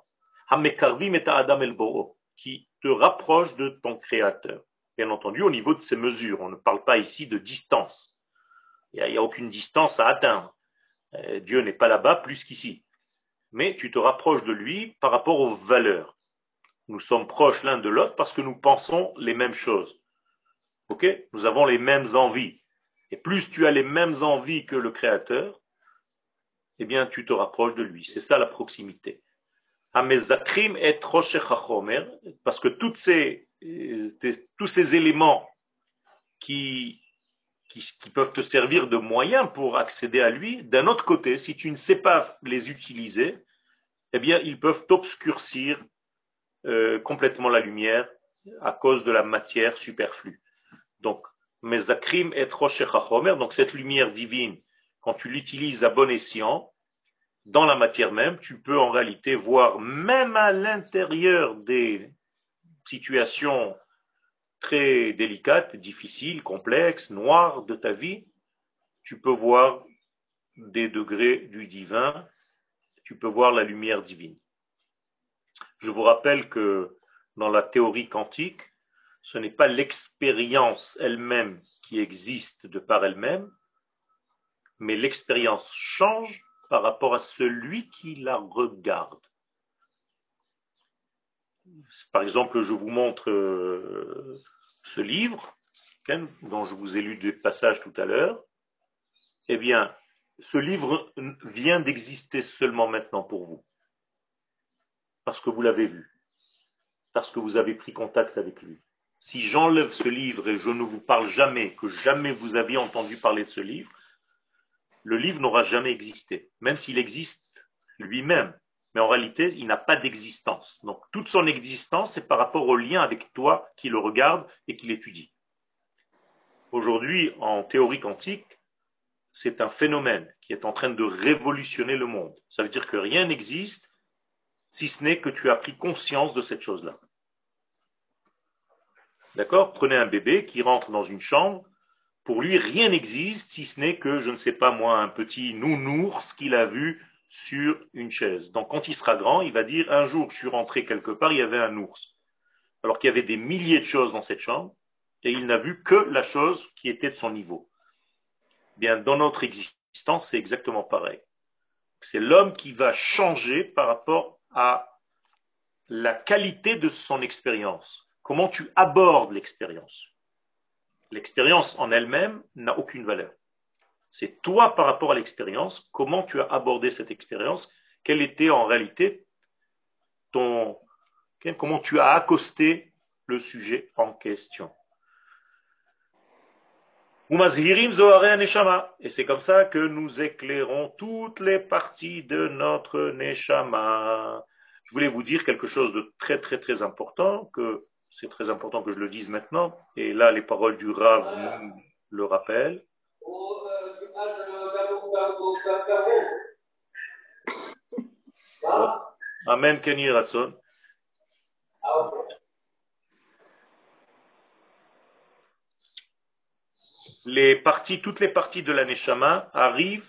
qui te rapprochent de ton créateur. Bien entendu, au niveau de ces mesures, on ne parle pas ici de distance. Il n'y a aucune distance à atteindre. Dieu n'est pas là-bas plus qu'ici. Mais tu te rapproches de lui par rapport aux valeurs. Nous sommes proches l'un de l'autre parce que nous pensons les mêmes choses. Ok? Nous avons les mêmes envies. Et plus tu as les mêmes envies que le Créateur, eh bien tu te rapproches de lui. C'est ça la proximité. Hamezakrim et Roshech, parce que tous ces éléments qui peuvent te servir de moyen pour accéder à lui, d'un autre côté, si tu ne sais pas les utiliser, eh bien ils peuvent t'obscurcir complètement la lumière à cause de la matière superflue. Donc, Mezakrim et Roshech HaChomer, donc cette lumière divine, quand tu l'utilises à bon escient, dans la matière même, tu peux en réalité voir, même à l'intérieur des situations très délicates, difficiles, complexes, noires de ta vie, tu peux voir des degrés du divin, tu peux voir la lumière divine. Je vous rappelle que dans la théorie quantique, ce n'est pas l'expérience elle-même qui existe de par elle-même, mais l'expérience change par rapport à celui qui la regarde. Par exemple, je vous montre ce livre, dont je vous ai lu des passages tout à l'heure. Eh bien, ce livre vient d'exister seulement maintenant pour vous, parce que vous l'avez vu, parce que vous avez pris contact avec lui. Si j'enlève ce livre et je ne vous parle jamais, que jamais vous aviez entendu parler de ce livre, le livre n'aura jamais existé, même s'il existe lui-même. Mais en réalité, il n'a pas d'existence. Donc, toute son existence, c'est par rapport au lien avec toi qui le regarde et qui l'étudie. Aujourd'hui, en théorie quantique, c'est un phénomène qui est en train de révolutionner le monde. Ça veut dire que rien n'existe si ce n'est que tu as pris conscience de cette chose-là. D'accord? Prenez un bébé qui rentre dans une chambre. Pour lui, rien n'existe si ce n'est que, je ne sais pas moi, un petit nounours qu'il a vu sur une chaise. Donc quand il sera grand, il va dire, un jour je suis rentré quelque part, il y avait un ours. Alors qu'il y avait des milliers de choses dans cette chambre, et il n'a vu que la chose qui était de son niveau. Bien, dans notre existence, c'est exactement pareil. C'est l'homme qui va changer par rapport à la qualité de son expérience. Comment tu abordes l'expérience. L'expérience en elle-même n'a aucune valeur. C'est toi par rapport à l'expérience, comment tu as abordé cette expérience, quel était en réalité comment tu as accosté le sujet en question. Et c'est comme ça que nous éclairons toutes les parties de notre Neshama. Je voulais vous dire quelque chose de très très très important, que c'est très important que je le dise maintenant, et là les paroles du Rav nous le rappellent. Amen, Kenny Ratson. Toutes les parties de la Neshama arrivent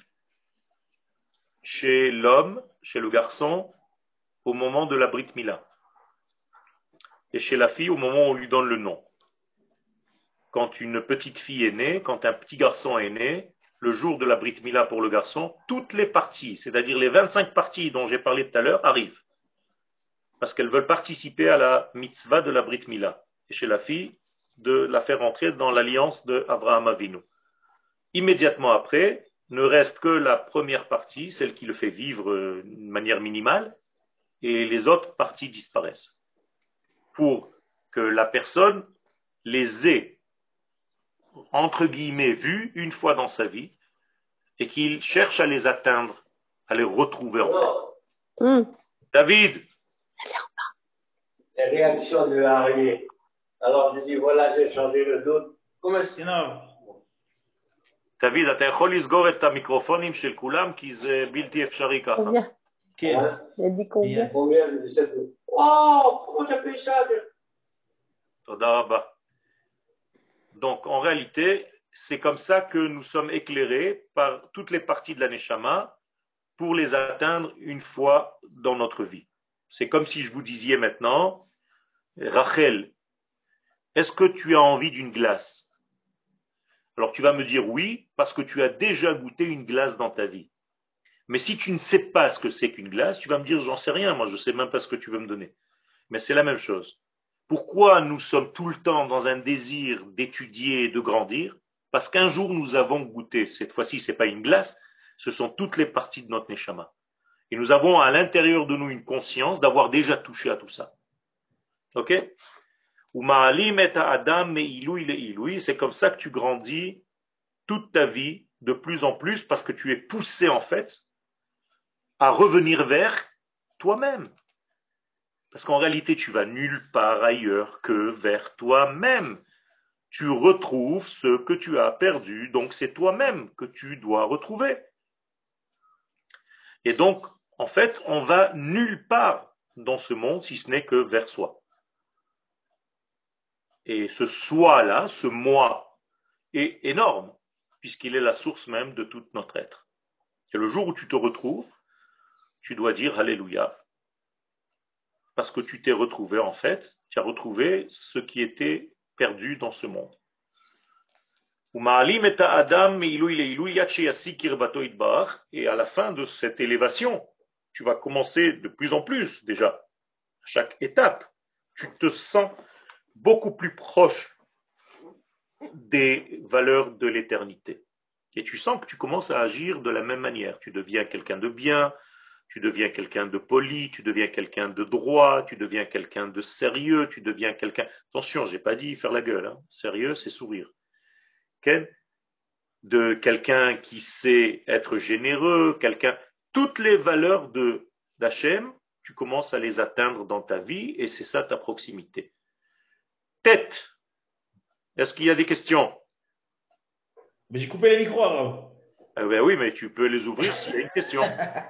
chez l'homme, chez le garçon, au moment de la Brit Mila. Et chez la fille, au moment où on lui donne le nom. Quand une petite fille est née, quand un petit garçon est né, le jour de la Brit Mila pour le garçon, toutes les parties, c'est-à-dire les 25 parties dont j'ai parlé tout à l'heure, arrivent. Parce qu'elles veulent participer à la mitzvah de la Brit Mila. Et chez la fille, de la faire entrer dans l'alliance de Abraham Avinu. Immédiatement après, ne reste que la première partie, celle qui le fait vivre de manière minimale, et les autres parties disparaissent. Pour que la personne les ait, entre guillemets, vues une fois dans sa vie, et qu'il cherche à les atteindre, à les retrouver en fait. David. Les réactions de Harry. Alors je dis, voilà, j'ai changé le doute. Comment est-ce que... דוד, אתה יכול לסגור את המיקרופונים של כולם, כי זה בלתי אפשרי ככה. כן. תודה רבה. Donc, en réalité, c'est comme ça que nous sommes éclairés par toutes les parties de la Neshama pour les atteindre une fois dans notre vie. C'est comme si je vous disais maintenant, Rachel, est-ce que tu as envie d'une glace? Alors tu vas me dire oui, parce que tu as déjà goûté une glace dans ta vie. Mais si tu ne sais pas ce que c'est qu'une glace, tu vas me dire j'en sais rien, moi je ne sais même pas ce que tu veux me donner. Mais c'est la même chose. Pourquoi nous sommes tout le temps dans un désir d'étudier et de grandir? Parce qu'un jour nous avons goûté, cette fois-ci ce n'est pas une glace, ce sont toutes les parties de notre Neshama. Et nous avons à l'intérieur de nous une conscience d'avoir déjà touché à tout ça. Ok? C'est comme ça que tu grandis toute ta vie de plus en plus parce que tu es poussé en fait à revenir vers toi-même. Parce qu'en réalité, tu vas nulle part ailleurs que vers toi-même. Tu retrouves ce que tu as perdu, donc c'est toi-même que tu dois retrouver. Et donc, en fait, on va nulle part dans ce monde si ce n'est que vers soi. Et ce soi-là, ce moi, est énorme, puisqu'il est la source même de tout notre être. Et le jour où tu te retrouves, tu dois dire Alléluia. Parce que tu t'es retrouvé en fait, tu as retrouvé ce qui était perdu dans ce monde. Et à la fin de cette élévation, tu vas commencer de plus en plus déjà. Chaque étape, tu te sens beaucoup plus proche des valeurs de l'éternité. Et tu sens que tu commences à agir de la même manière. Tu deviens quelqu'un de bien, tu deviens quelqu'un de poli, tu deviens quelqu'un de droit, tu deviens quelqu'un de sérieux, tu deviens quelqu'un... Attention, je n'ai pas dit faire la gueule. Hein. Sérieux, c'est sourire. Okay? De quelqu'un qui sait être généreux, quelqu'un... Toutes les valeurs d'Hachem, tu commences à les atteindre dans ta vie et c'est ça ta proximité. Tête. Est-ce qu'il y a des questions? Mais j'ai coupé les micros, Arav. Ben oui, mais tu peux les ouvrir s'il y a une question.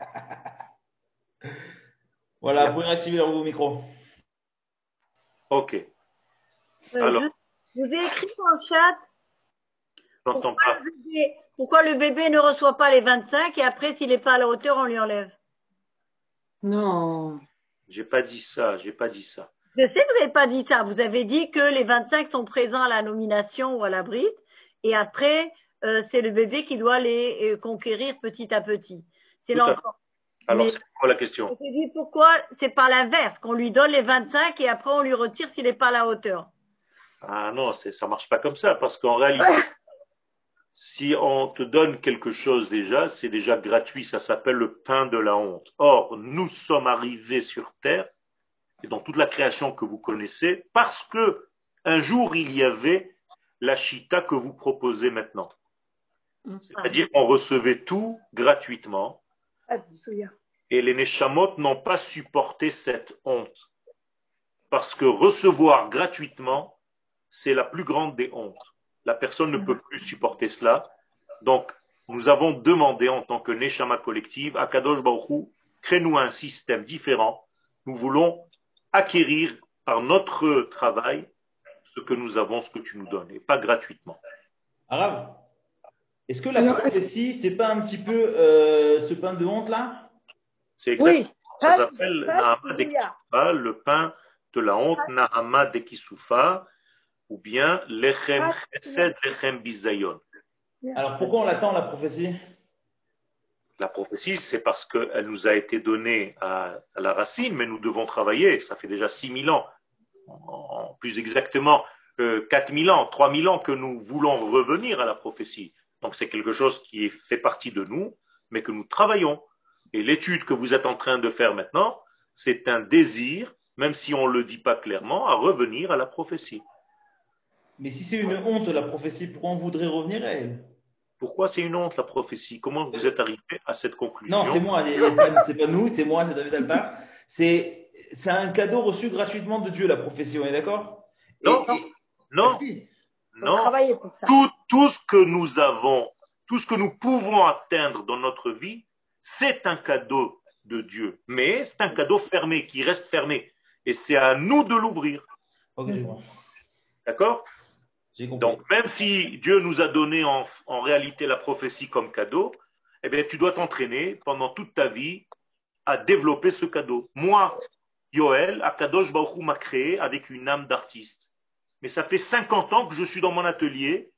Voilà, vous pouvez réactiver vos micros. Ok. Alors, je vous ai écrit dans le chat j'entends pas. pourquoi le bébé ne reçoit pas les 25 et après, s'il n'est pas à la hauteur, on lui enlève. Non. J'ai pas dit ça, j'ai pas dit ça. Je sais que vous n'avez pas dit ça. Vous avez dit que les 25 sont présents à la nomination ou à la bride et après, c'est le bébé qui doit les conquérir petit à petit. C'est l'enfant. Alors, c'est quoi la question? Je me dis pourquoi c'est pas l'inverse, qu'on lui donne les 25 et après on lui retire s'il n'est pas à la hauteur. Ah non, ça marche pas comme ça, parce qu'en réalité, si on te donne quelque chose déjà, c'est déjà gratuit, ça s'appelle le pain de la honte. Or, nous sommes arrivés sur Terre, et dans toute la création que vous connaissez, parce que un jour il y avait la chita que vous proposez maintenant. C'est-à-dire qu'on recevait tout gratuitement, et les Neshamot n'ont pas supporté cette honte. Parce que recevoir gratuitement, c'est la plus grande des hontes. La personne ne peut plus supporter cela. Donc, nous avons demandé en tant que Neshama collective, à Kadosh Baruch Hu, crée-nous un système différent. Nous voulons acquérir par notre travail ce que nous avons, ce que tu nous donnes, et pas gratuitement. Arabe, est-ce que la prophétie, c'est pas un petit peu ce pain de honte là? C'est exactement. Ça s'appelle Nahama de Kisoufa, le pain de la honte, Nahama de Kisoufa, ou bien Lechem Chesed, Lechem Bizayon. Alors pourquoi on l'attend la prophétie? La prophétie, c'est parce qu'elle nous a été donnée à la racine, mais nous devons travailler. Ça fait déjà 6000 ans, plus exactement 4000 ans, 3000 ans que nous voulons revenir à la prophétie. Donc c'est quelque chose qui fait partie de nous, mais que nous travaillons. Et l'étude que vous êtes en train de faire maintenant, c'est un désir, même si on ne le dit pas clairement, à revenir à la prophétie. Mais si c'est une honte la prophétie, pourquoi on voudrait revenir à elle? Pourquoi c'est une honte la prophétie? Comment vous êtes arrivé à cette conclusion? Non, c'est moi, c'est pas nous, c'est moi, c'est David Alpar. C'est un cadeau reçu gratuitement de Dieu, la prophétie, on est d'accord? Non, non, non. Pour ça. Tout ce que nous avons, tout ce que nous pouvons atteindre dans notre vie, c'est un cadeau de Dieu. Mais c'est un cadeau fermé, qui reste fermé. Et c'est à nous de l'ouvrir. Ok, je vois. D'accord? Donc, même si Dieu nous a donné en réalité la prophétie comme cadeau, eh bien, tu dois t'entraîner pendant toute ta vie à développer ce cadeau. Moi, Yoel, Akadosh Baruch Hu m'a créé avec une âme d'artiste. Mais ça fait 50 ans que je suis dans mon atelier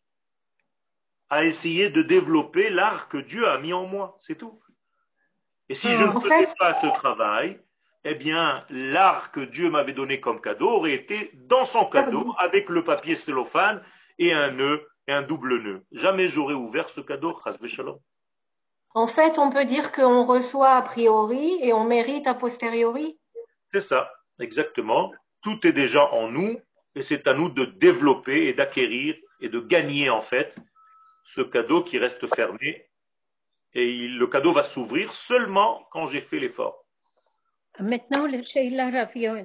à essayer de développer l'art que Dieu a mis en moi. C'est tout. Et si je ne faisais pas ce travail, eh bien, l'art que Dieu m'avait donné comme cadeau aurait été dans son cadeau avec le papier cellophane et un nœud et un double nœud. Jamais j'aurais ouvert ce cadeau. Chas v'shalom. En fait, on peut dire qu'on reçoit a priori et on mérite a posteriori. C'est ça, exactement. Tout est déjà en nous et c'est à nous de développer et d'acquérir et de gagner en fait ce cadeau qui reste fermé. Et le cadeau va s'ouvrir seulement quand j'ai fait l'effort. Maintenant, le Sheila Raviol.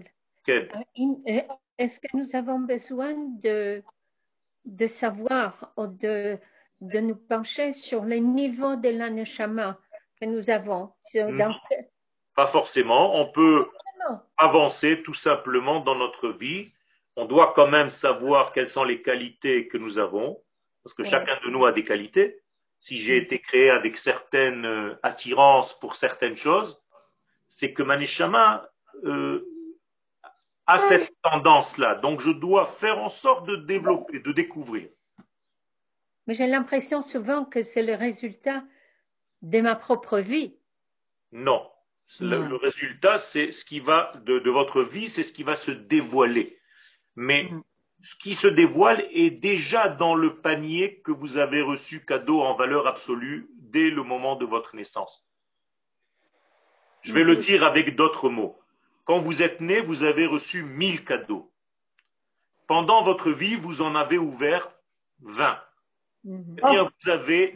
Est-ce que nous avons besoin de savoir ou de nous pencher sur les niveaux de la neshama que nous avons? Pas forcément. On peut avancer tout simplement dans notre vie. On doit quand même savoir quelles sont les qualités que nous avons, parce que chacun de nous a des qualités. si j'ai été créé avec certaines attirances pour certaines choses, c'est que ma neshama a cette tendance-là. Donc je dois faire en sorte de développer, de découvrir. Mais j'ai l'impression souvent que c'est le résultat de ma propre vie. Non. Le résultat, c'est ce qui va de votre vie, c'est ce qui va se dévoiler. Mais ce qui se dévoile est déjà dans le panier que vous avez reçu cadeau en valeur absolue dès le moment de votre naissance. Je vais le dire avec d'autres mots. Quand vous êtes né, vous avez reçu 1000 cadeaux. Pendant votre vie, vous en avez ouvert 20. Eh bien, vous avez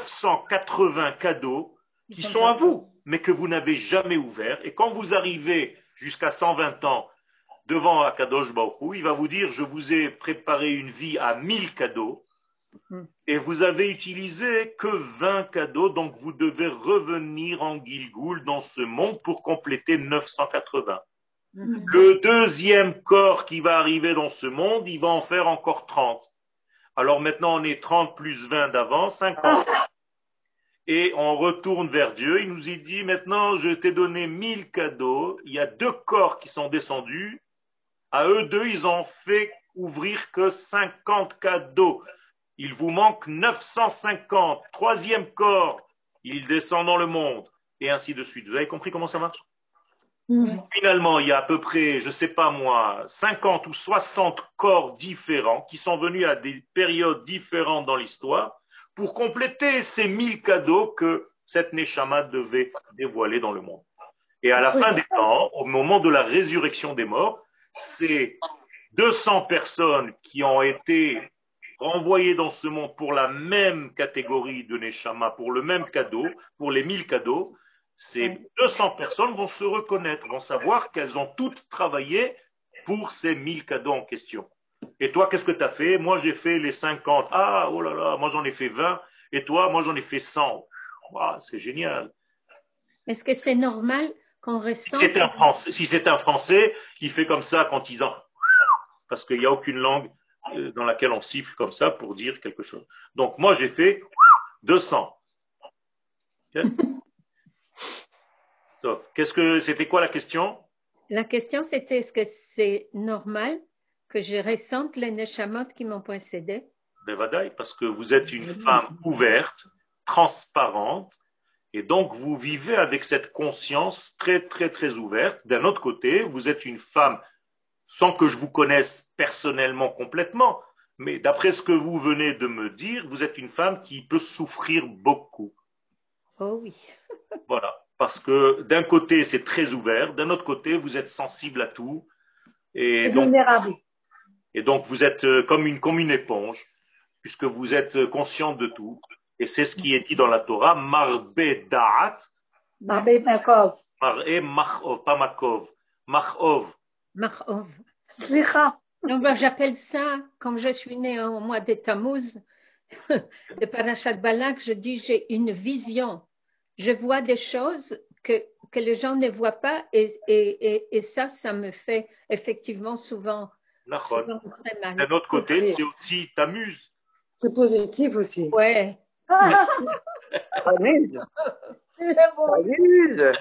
980 cadeaux qui sont à vous, mais que vous n'avez jamais ouverts. Et quand vous arrivez jusqu'à 120 ans devant Akadosh Baruch Hu, il va vous dire, je vous ai préparé une vie à 1000 cadeaux et vous avez utilisé que 20 cadeaux, donc vous devez revenir en Gilgoul dans ce monde pour compléter 980. Le deuxième corps qui va arriver dans ce monde, il va en faire encore 30. Alors maintenant, on est 30 plus 20 d'avant, 50. Et on retourne vers Dieu. Il nous dit, maintenant, je t'ai donné 1000 cadeaux. Il y a 2 corps qui sont descendus. À eux deux, ils ont fait ouvrir que 50 cadeaux. Il vous manque 950. Troisième corps, il descend dans le monde. Et ainsi de suite. Vous avez compris comment ça marche? Finalement, il y a à peu près, je ne sais pas moi, 50 ou 60 corps différents qui sont venus à des périodes différentes dans l'histoire pour compléter ces 1000 cadeaux que cette Neshama devait dévoiler dans le monde. Et à la fin des temps, au moment de la résurrection des morts, c'est 200 personnes qui ont été renvoyées dans ce monde pour la même catégorie de Neshama, pour le même cadeau, pour les 1000 cadeaux. Ces 200 personnes vont se reconnaître, vont savoir qu'elles ont toutes travaillé pour ces 1000 cadeaux en question. Et toi, qu'est-ce que tu as fait? Moi, j'ai fait les 50. Ah, oh là là, moi j'en ai fait 20. Et toi, moi j'en ai fait 100. Wow, c'est génial. Est-ce que c'est normal qu'on ressente... Si c'est un Français, il fait comme ça quand il en... Parce qu'il n'y a aucune langue dans laquelle on siffle comme ça pour dire quelque chose. Donc moi, j'ai fait 200. Okay? C'était quoi la question? La question, c'était est-ce que c'est normal que je ressente les neshamot qui m'ont précédé? Bevadaï, parce que vous êtes une femme ouverte, transparente, et donc vous vivez avec cette conscience très, très, très ouverte. D'un autre côté, vous êtes une femme, sans que je vous connaisse personnellement complètement, mais d'après ce que vous venez de me dire, vous êtes une femme qui peut souffrir beaucoup. Oh oui. Voilà. Parce que d'un côté, c'est très ouvert, d'un autre côté, vous êtes sensible à tout. Et donc, vous êtes comme une éponge, puisque vous êtes conscient de tout. Et c'est ce qui est dit dans la Torah, Marbe Da'at. Marbe Makov. Mar'e Machov, pas Makov. Machov. Machov. Slicha. Donc, ben, j'appelle ça, comme je suis née au mois de Tammuz, de Parashat Balak, je dis j'ai une vision. Je vois des choses que les gens ne voient pas et ça me fait effectivement souvent très mal. D'un autre côté, c'est aussi t'amuses. C'est positif aussi. Ouais. T'amuses. T'amuses.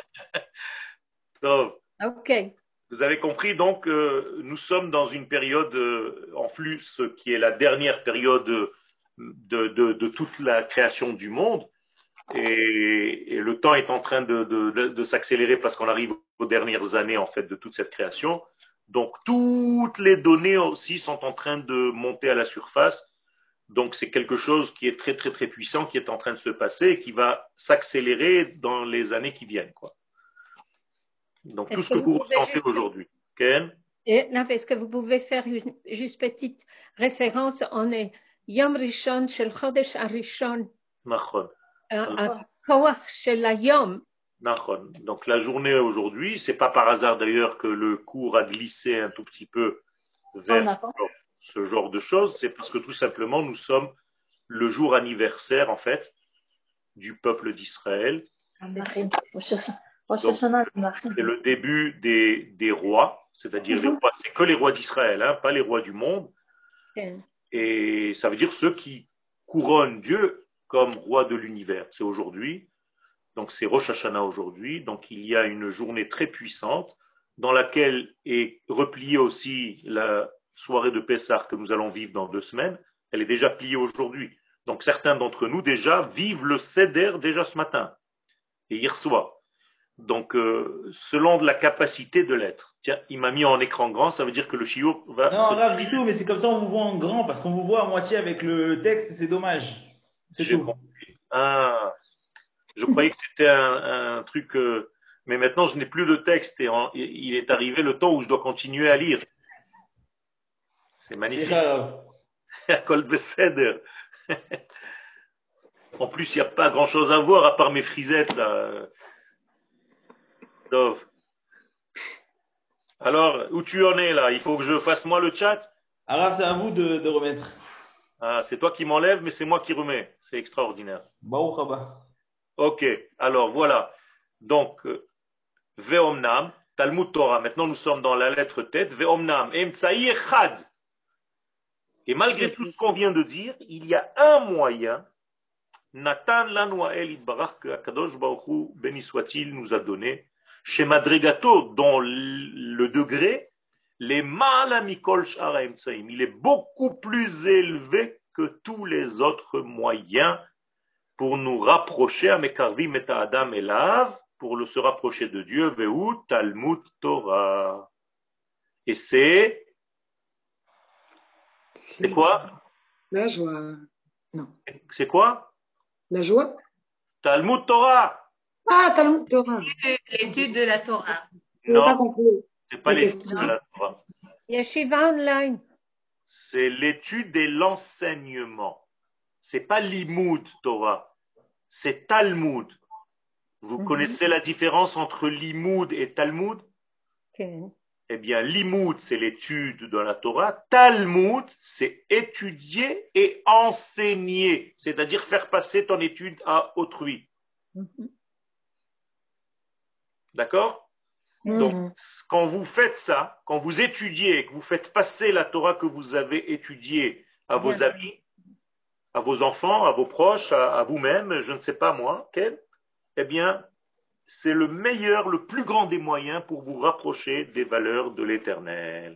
Ok. Vous avez compris, donc, nous sommes dans une période en flux, qui est la dernière période de toute la création du monde. Et le temps est en train de s'accélérer parce qu'on arrive aux dernières années en fait de toute cette création. Donc toutes les données aussi sont en train de monter à la surface. Donc c'est quelque chose qui est très très très puissant qui est en train de se passer et qui va s'accélérer dans les années qui viennent, quoi. Donc tout ce que vous ressentez aujourd'hui. Ken? Est-ce que vous pouvez faire une juste petite référence? On est Yom Rishon Shel Chodesh Arishon. Donc la journée aujourd'hui, c'est pas par hasard d'ailleurs que le cours a glissé un tout petit peu vers ce genre de choses, c'est parce que tout simplement nous sommes le jour anniversaire en fait du peuple d'Israël. C'est le début des rois, c'est-à-dire les rois, c'est que les rois d'Israël, hein, pas les rois du monde. Et ça veut dire ceux qui couronnent Dieu comme roi de l'univers. C'est aujourd'hui, donc c'est Rosh Hashanah aujourd'hui, donc il y a une journée très puissante dans laquelle est repliée aussi la soirée de Pessah que nous allons vivre dans 2 semaines. Elle est déjà pliée aujourd'hui. Donc certains d'entre nous déjà vivent le Seder déjà ce matin et hier soir. Donc selon la capacité de l'être. Tiens, il m'a mis en écran grand, ça veut dire que le shiur va... Non, grave du tout, mais c'est comme ça on vous voit en grand, parce qu'on vous voit à moitié avec le texte, c'est dommage. C'est J'ai tout. compris. Ah, je croyais que c'était un truc... mais maintenant, je n'ai plus le texte et il est arrivé le temps où je dois continuer à lire. C'est magnifique. Kol Beseder. En plus, il n'y a pas grand-chose à voir à part mes frisettes, là. Dov. Alors, où tu en es, là? Il faut que je fasse moi le chat? Arabe, c'est à vous de remettre. Ah, c'est toi qui m'enlèves, mais c'est moi qui remets. C'est extraordinaire. Ok, alors voilà. Donc, Ve'omnam, Talmud Torah. Maintenant, nous sommes dans la lettre tête. Ve'omnam, Emtsaï Echad. Et malgré tout ce qu'on vient de dire, il y a un moyen. Nathan Lanouael Idbarach, que Akadosh Baruch Hu, béni soit-il, nous a donné. Chez Madrigato, dans le degré, les Maalamikol Shara Emtsaïm. Il est beaucoup plus élevé que tous les autres moyens pour nous rapprocher à Mekarvim et Adam Elav, pour se rapprocher de Dieu, Vehu Talmud Torah. Et c'est quoi? La joie. Non. C'est quoi? La joie. Talmud Torah. Ah, Talmud Torah. L'étude de la Torah. Non, c'est pas l'étude de la Torah. Yeshiva online. C'est l'étude et l'enseignement. C'est pas l'imoud Torah, c'est Talmud. Vous connaissez la différence entre l'imoud et Talmud? Eh bien, l'imoud, c'est l'étude de la Torah. Talmud, c'est étudier et enseigner, c'est-à-dire faire passer ton étude à autrui. D'accord? Donc, quand vous faites ça, quand vous étudiez, que vous faites passer la Torah que vous avez étudiée à vos amis, à vos enfants, à vos proches, à vous-même, je ne sais pas moi, eh bien, c'est le meilleur, le plus grand des moyens pour vous rapprocher des valeurs de l'éternel.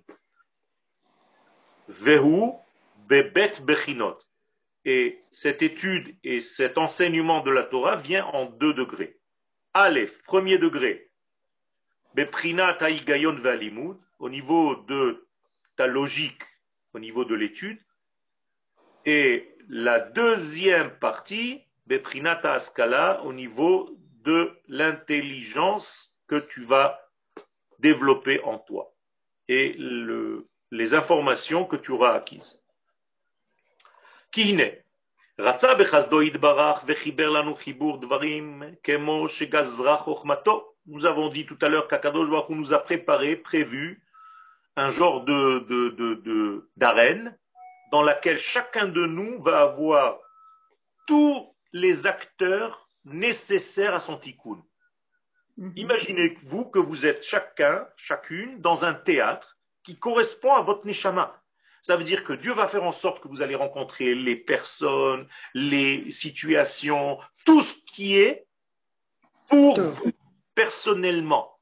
Vehu bebet bechinot. Et cette étude et cet enseignement de la Torah vient en 2 degrés. Aleph, premier degré, beprinat haïgayon ve'alimud, au niveau de ta logique, au niveau de l'étude. Et la deuxième partie, beprinat ha'askala, au niveau de l'intelligence que tu vas développer en toi et les informations que tu auras acquises. Kihine, Ratsa bechazdo idbarach vechiber lanu chibur dvarim kemo shegazra chochmato. Nous avons dit tout à l'heure qu'Akadosh Baruch Hu nous a prévu un genre d'arène dans laquelle chacun de nous va avoir tous les acteurs nécessaire à son tikkun. Imaginez-vous que vous êtes chacune dans un théâtre qui correspond à votre neshama. Ça veut dire que Dieu va faire en sorte que vous allez rencontrer les personnes, les situations, tout ce qui est pour vous personnellement.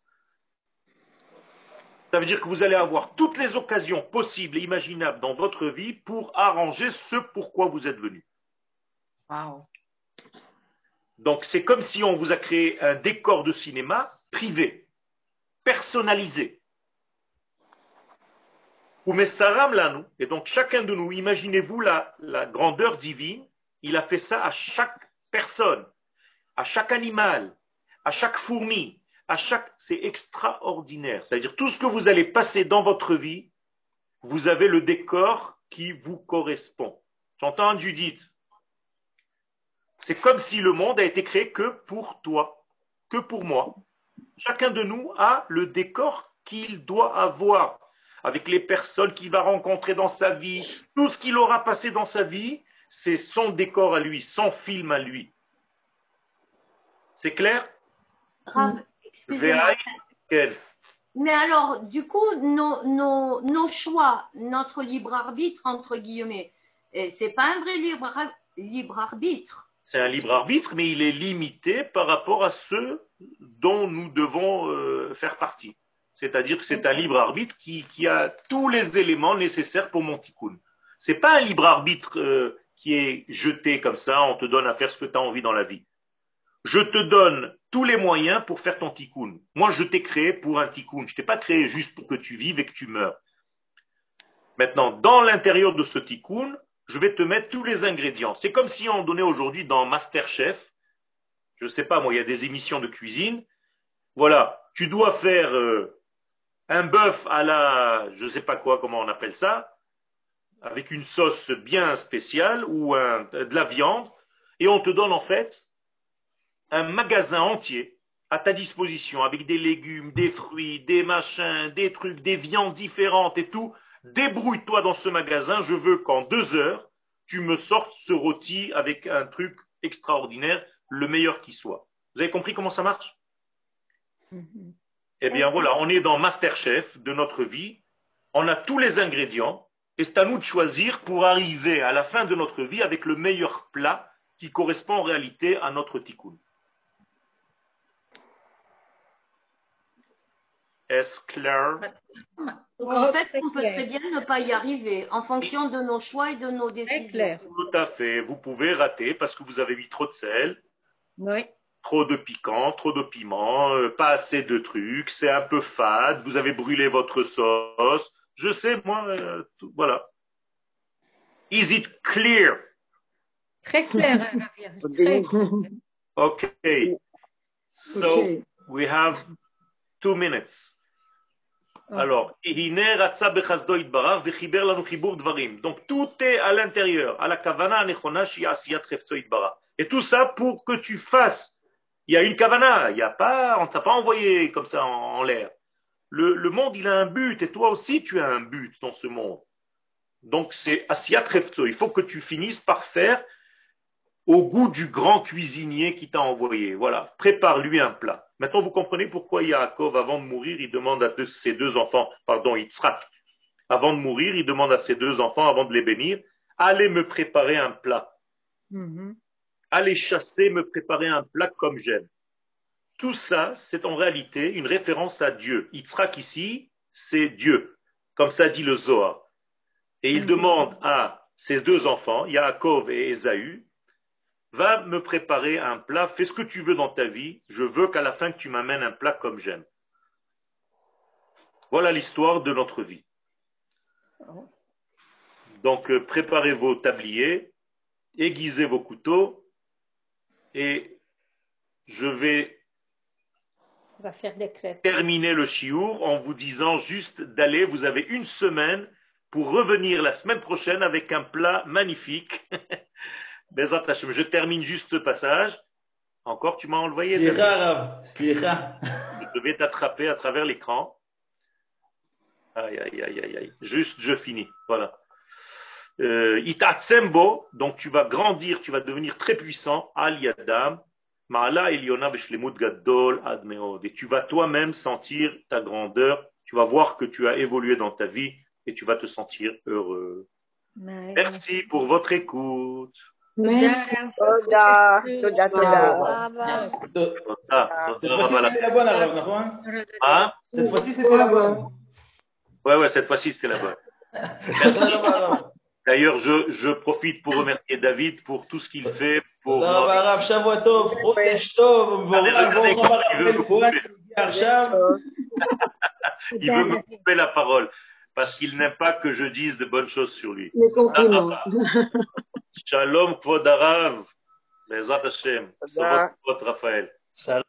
Ça veut dire que vous allez avoir toutes les occasions possibles et imaginables dans votre vie pour arranger ce pourquoi vous êtes venu. Wow. Donc, c'est comme si on vous a créé un décor de cinéma privé, personnalisé. Et donc, chacun de nous, imaginez-vous la grandeur divine, il a fait ça à chaque personne, à chaque animal, à chaque fourmi, c'est extraordinaire. C'est-à-dire, tout ce que vous allez passer dans votre vie, vous avez le décor qui vous correspond. J'entends Judith. C'est comme si le monde a été créé que pour toi, que pour moi. Chacun de nous a le décor qu'il doit avoir, avec les personnes qu'il va rencontrer dans sa vie. Tout ce qu'il aura passé dans sa vie, c'est son décor à lui, son film à lui. C'est clair? Rav, excusez-moi. Mais alors, du coup, nos choix, notre libre arbitre, entre guillemets, c'est pas un vrai libre arbitre. C'est un libre arbitre, mais il est limité par rapport à ceux dont nous devons faire partie. C'est-à-dire que c'est un libre arbitre qui a tous les éléments nécessaires pour mon tikkun. C'est pas un libre arbitre qui est jeté comme ça, on te donne à faire ce que tu as envie dans la vie. Je te donne tous les moyens pour faire ton tikkun. Moi, je t'ai créé pour un tikkun. Je t'ai pas créé juste pour que tu vives et que tu meurs. Maintenant, dans l'intérieur de ce tikkun, je vais te mettre tous les ingrédients. C'est comme si on donnait aujourd'hui dans MasterChef, je sais pas moi, il y a des émissions de cuisine. Voilà, tu dois faire un bœuf à la, je sais pas quoi, comment on appelle ça, avec une sauce bien spéciale ou de la viande, et on te donne en fait un magasin entier à ta disposition avec des légumes, des fruits, des machins, des trucs, des viandes différentes et tout. Débrouille-toi dans ce magasin, je veux qu'en 2 heures, tu me sortes ce rôti avec un truc extraordinaire, le meilleur qui soit. Vous avez compris comment ça marche? Eh bien voilà, on est dans MasterChef de notre vie, on a tous les ingrédients, et c'est à nous de choisir pour arriver à la fin de notre vie avec le meilleur plat qui correspond en réalité à notre tikkun. Est-ce clair? Donc en fait, on peut très bien ne pas y arriver en fonction de nos choix et de nos décisions. Tout à fait. Vous pouvez rater parce que vous avez mis trop de sel, Oui. trop de piquant, trop de piment, pas assez de trucs, c'est un peu fade, vous avez brûlé votre sauce. Je sais, moi, voilà. Is it clear? Très clair, très clair. Okay. So we have 2 minutes. Alors, donc tout est à l'intérieur, à la kavana nechona shi asiyat chefetzo yitbarach. Et tout ça pour que tu fasses. Il y a une kavana, il y a pas, on t'a pas envoyé comme ça en l'air. Le monde, il a un but, et toi aussi, tu as un but dans ce monde. Donc c'est asiyat chefetzo. Il faut que tu finisses par faire au goût du grand cuisinier qui t'a envoyé. Voilà, prépare-lui un plat. Maintenant, vous comprenez pourquoi Yaakov, avant de mourir, il demande à ses 2 enfants, pardon, Yitzhak, avant de mourir, il demande à ses 2 enfants, avant de les bénir, allez me préparer un plat. Allez chasser, me préparer un plat comme j'aime. Tout ça, c'est en réalité une référence à Dieu. Yitzhak ici, c'est Dieu, comme ça dit le Zohar. Et il demande à ses 2 enfants, Yaakov et Ésaü, va me préparer un plat, fais ce que tu veux dans ta vie, je veux qu'à la fin que tu m'amènes un plat comme j'aime. Voilà l'histoire de notre vie. Donc préparez vos tabliers, aiguisez vos couteaux, et je vais terminer le chiour en vous disant juste d'aller, vous avez 1 semaine pour revenir la semaine prochaine avec un plat magnifique. Je termine juste ce passage. Encore, tu m'as envoyé. Je devais t'attraper à travers l'écran. Aïe, aïe, aïe, aïe, aïe. Juste, je finis. Voilà. Itatsembo, donc tu vas grandir, tu vas devenir très puissant. Al Yadam, Ma'ala Eliona Beshlemut Gadol Admeod. Et tu vas toi-même sentir ta grandeur. Tu vas voir que tu as évolué dans ta vie et tu vas te sentir heureux. Merci pour votre écoute. Merci. Toda. Toda, Cette fois-ci, c'était la bonne, alors, נכון? Hein? Cette fois-ci, c'était la bonne. Ouais, cette fois-ci, c'est la bonne. Merci. D'ailleurs, je profite pour remercier David pour tout ce qu'il fait. Pour il veut me couper la parole parce qu'il n'aime pas que je dise de bonnes choses sur lui. Les compliments. Shalom, Kvod Arav, Bezrat Hashem, Shabbat Raphaël.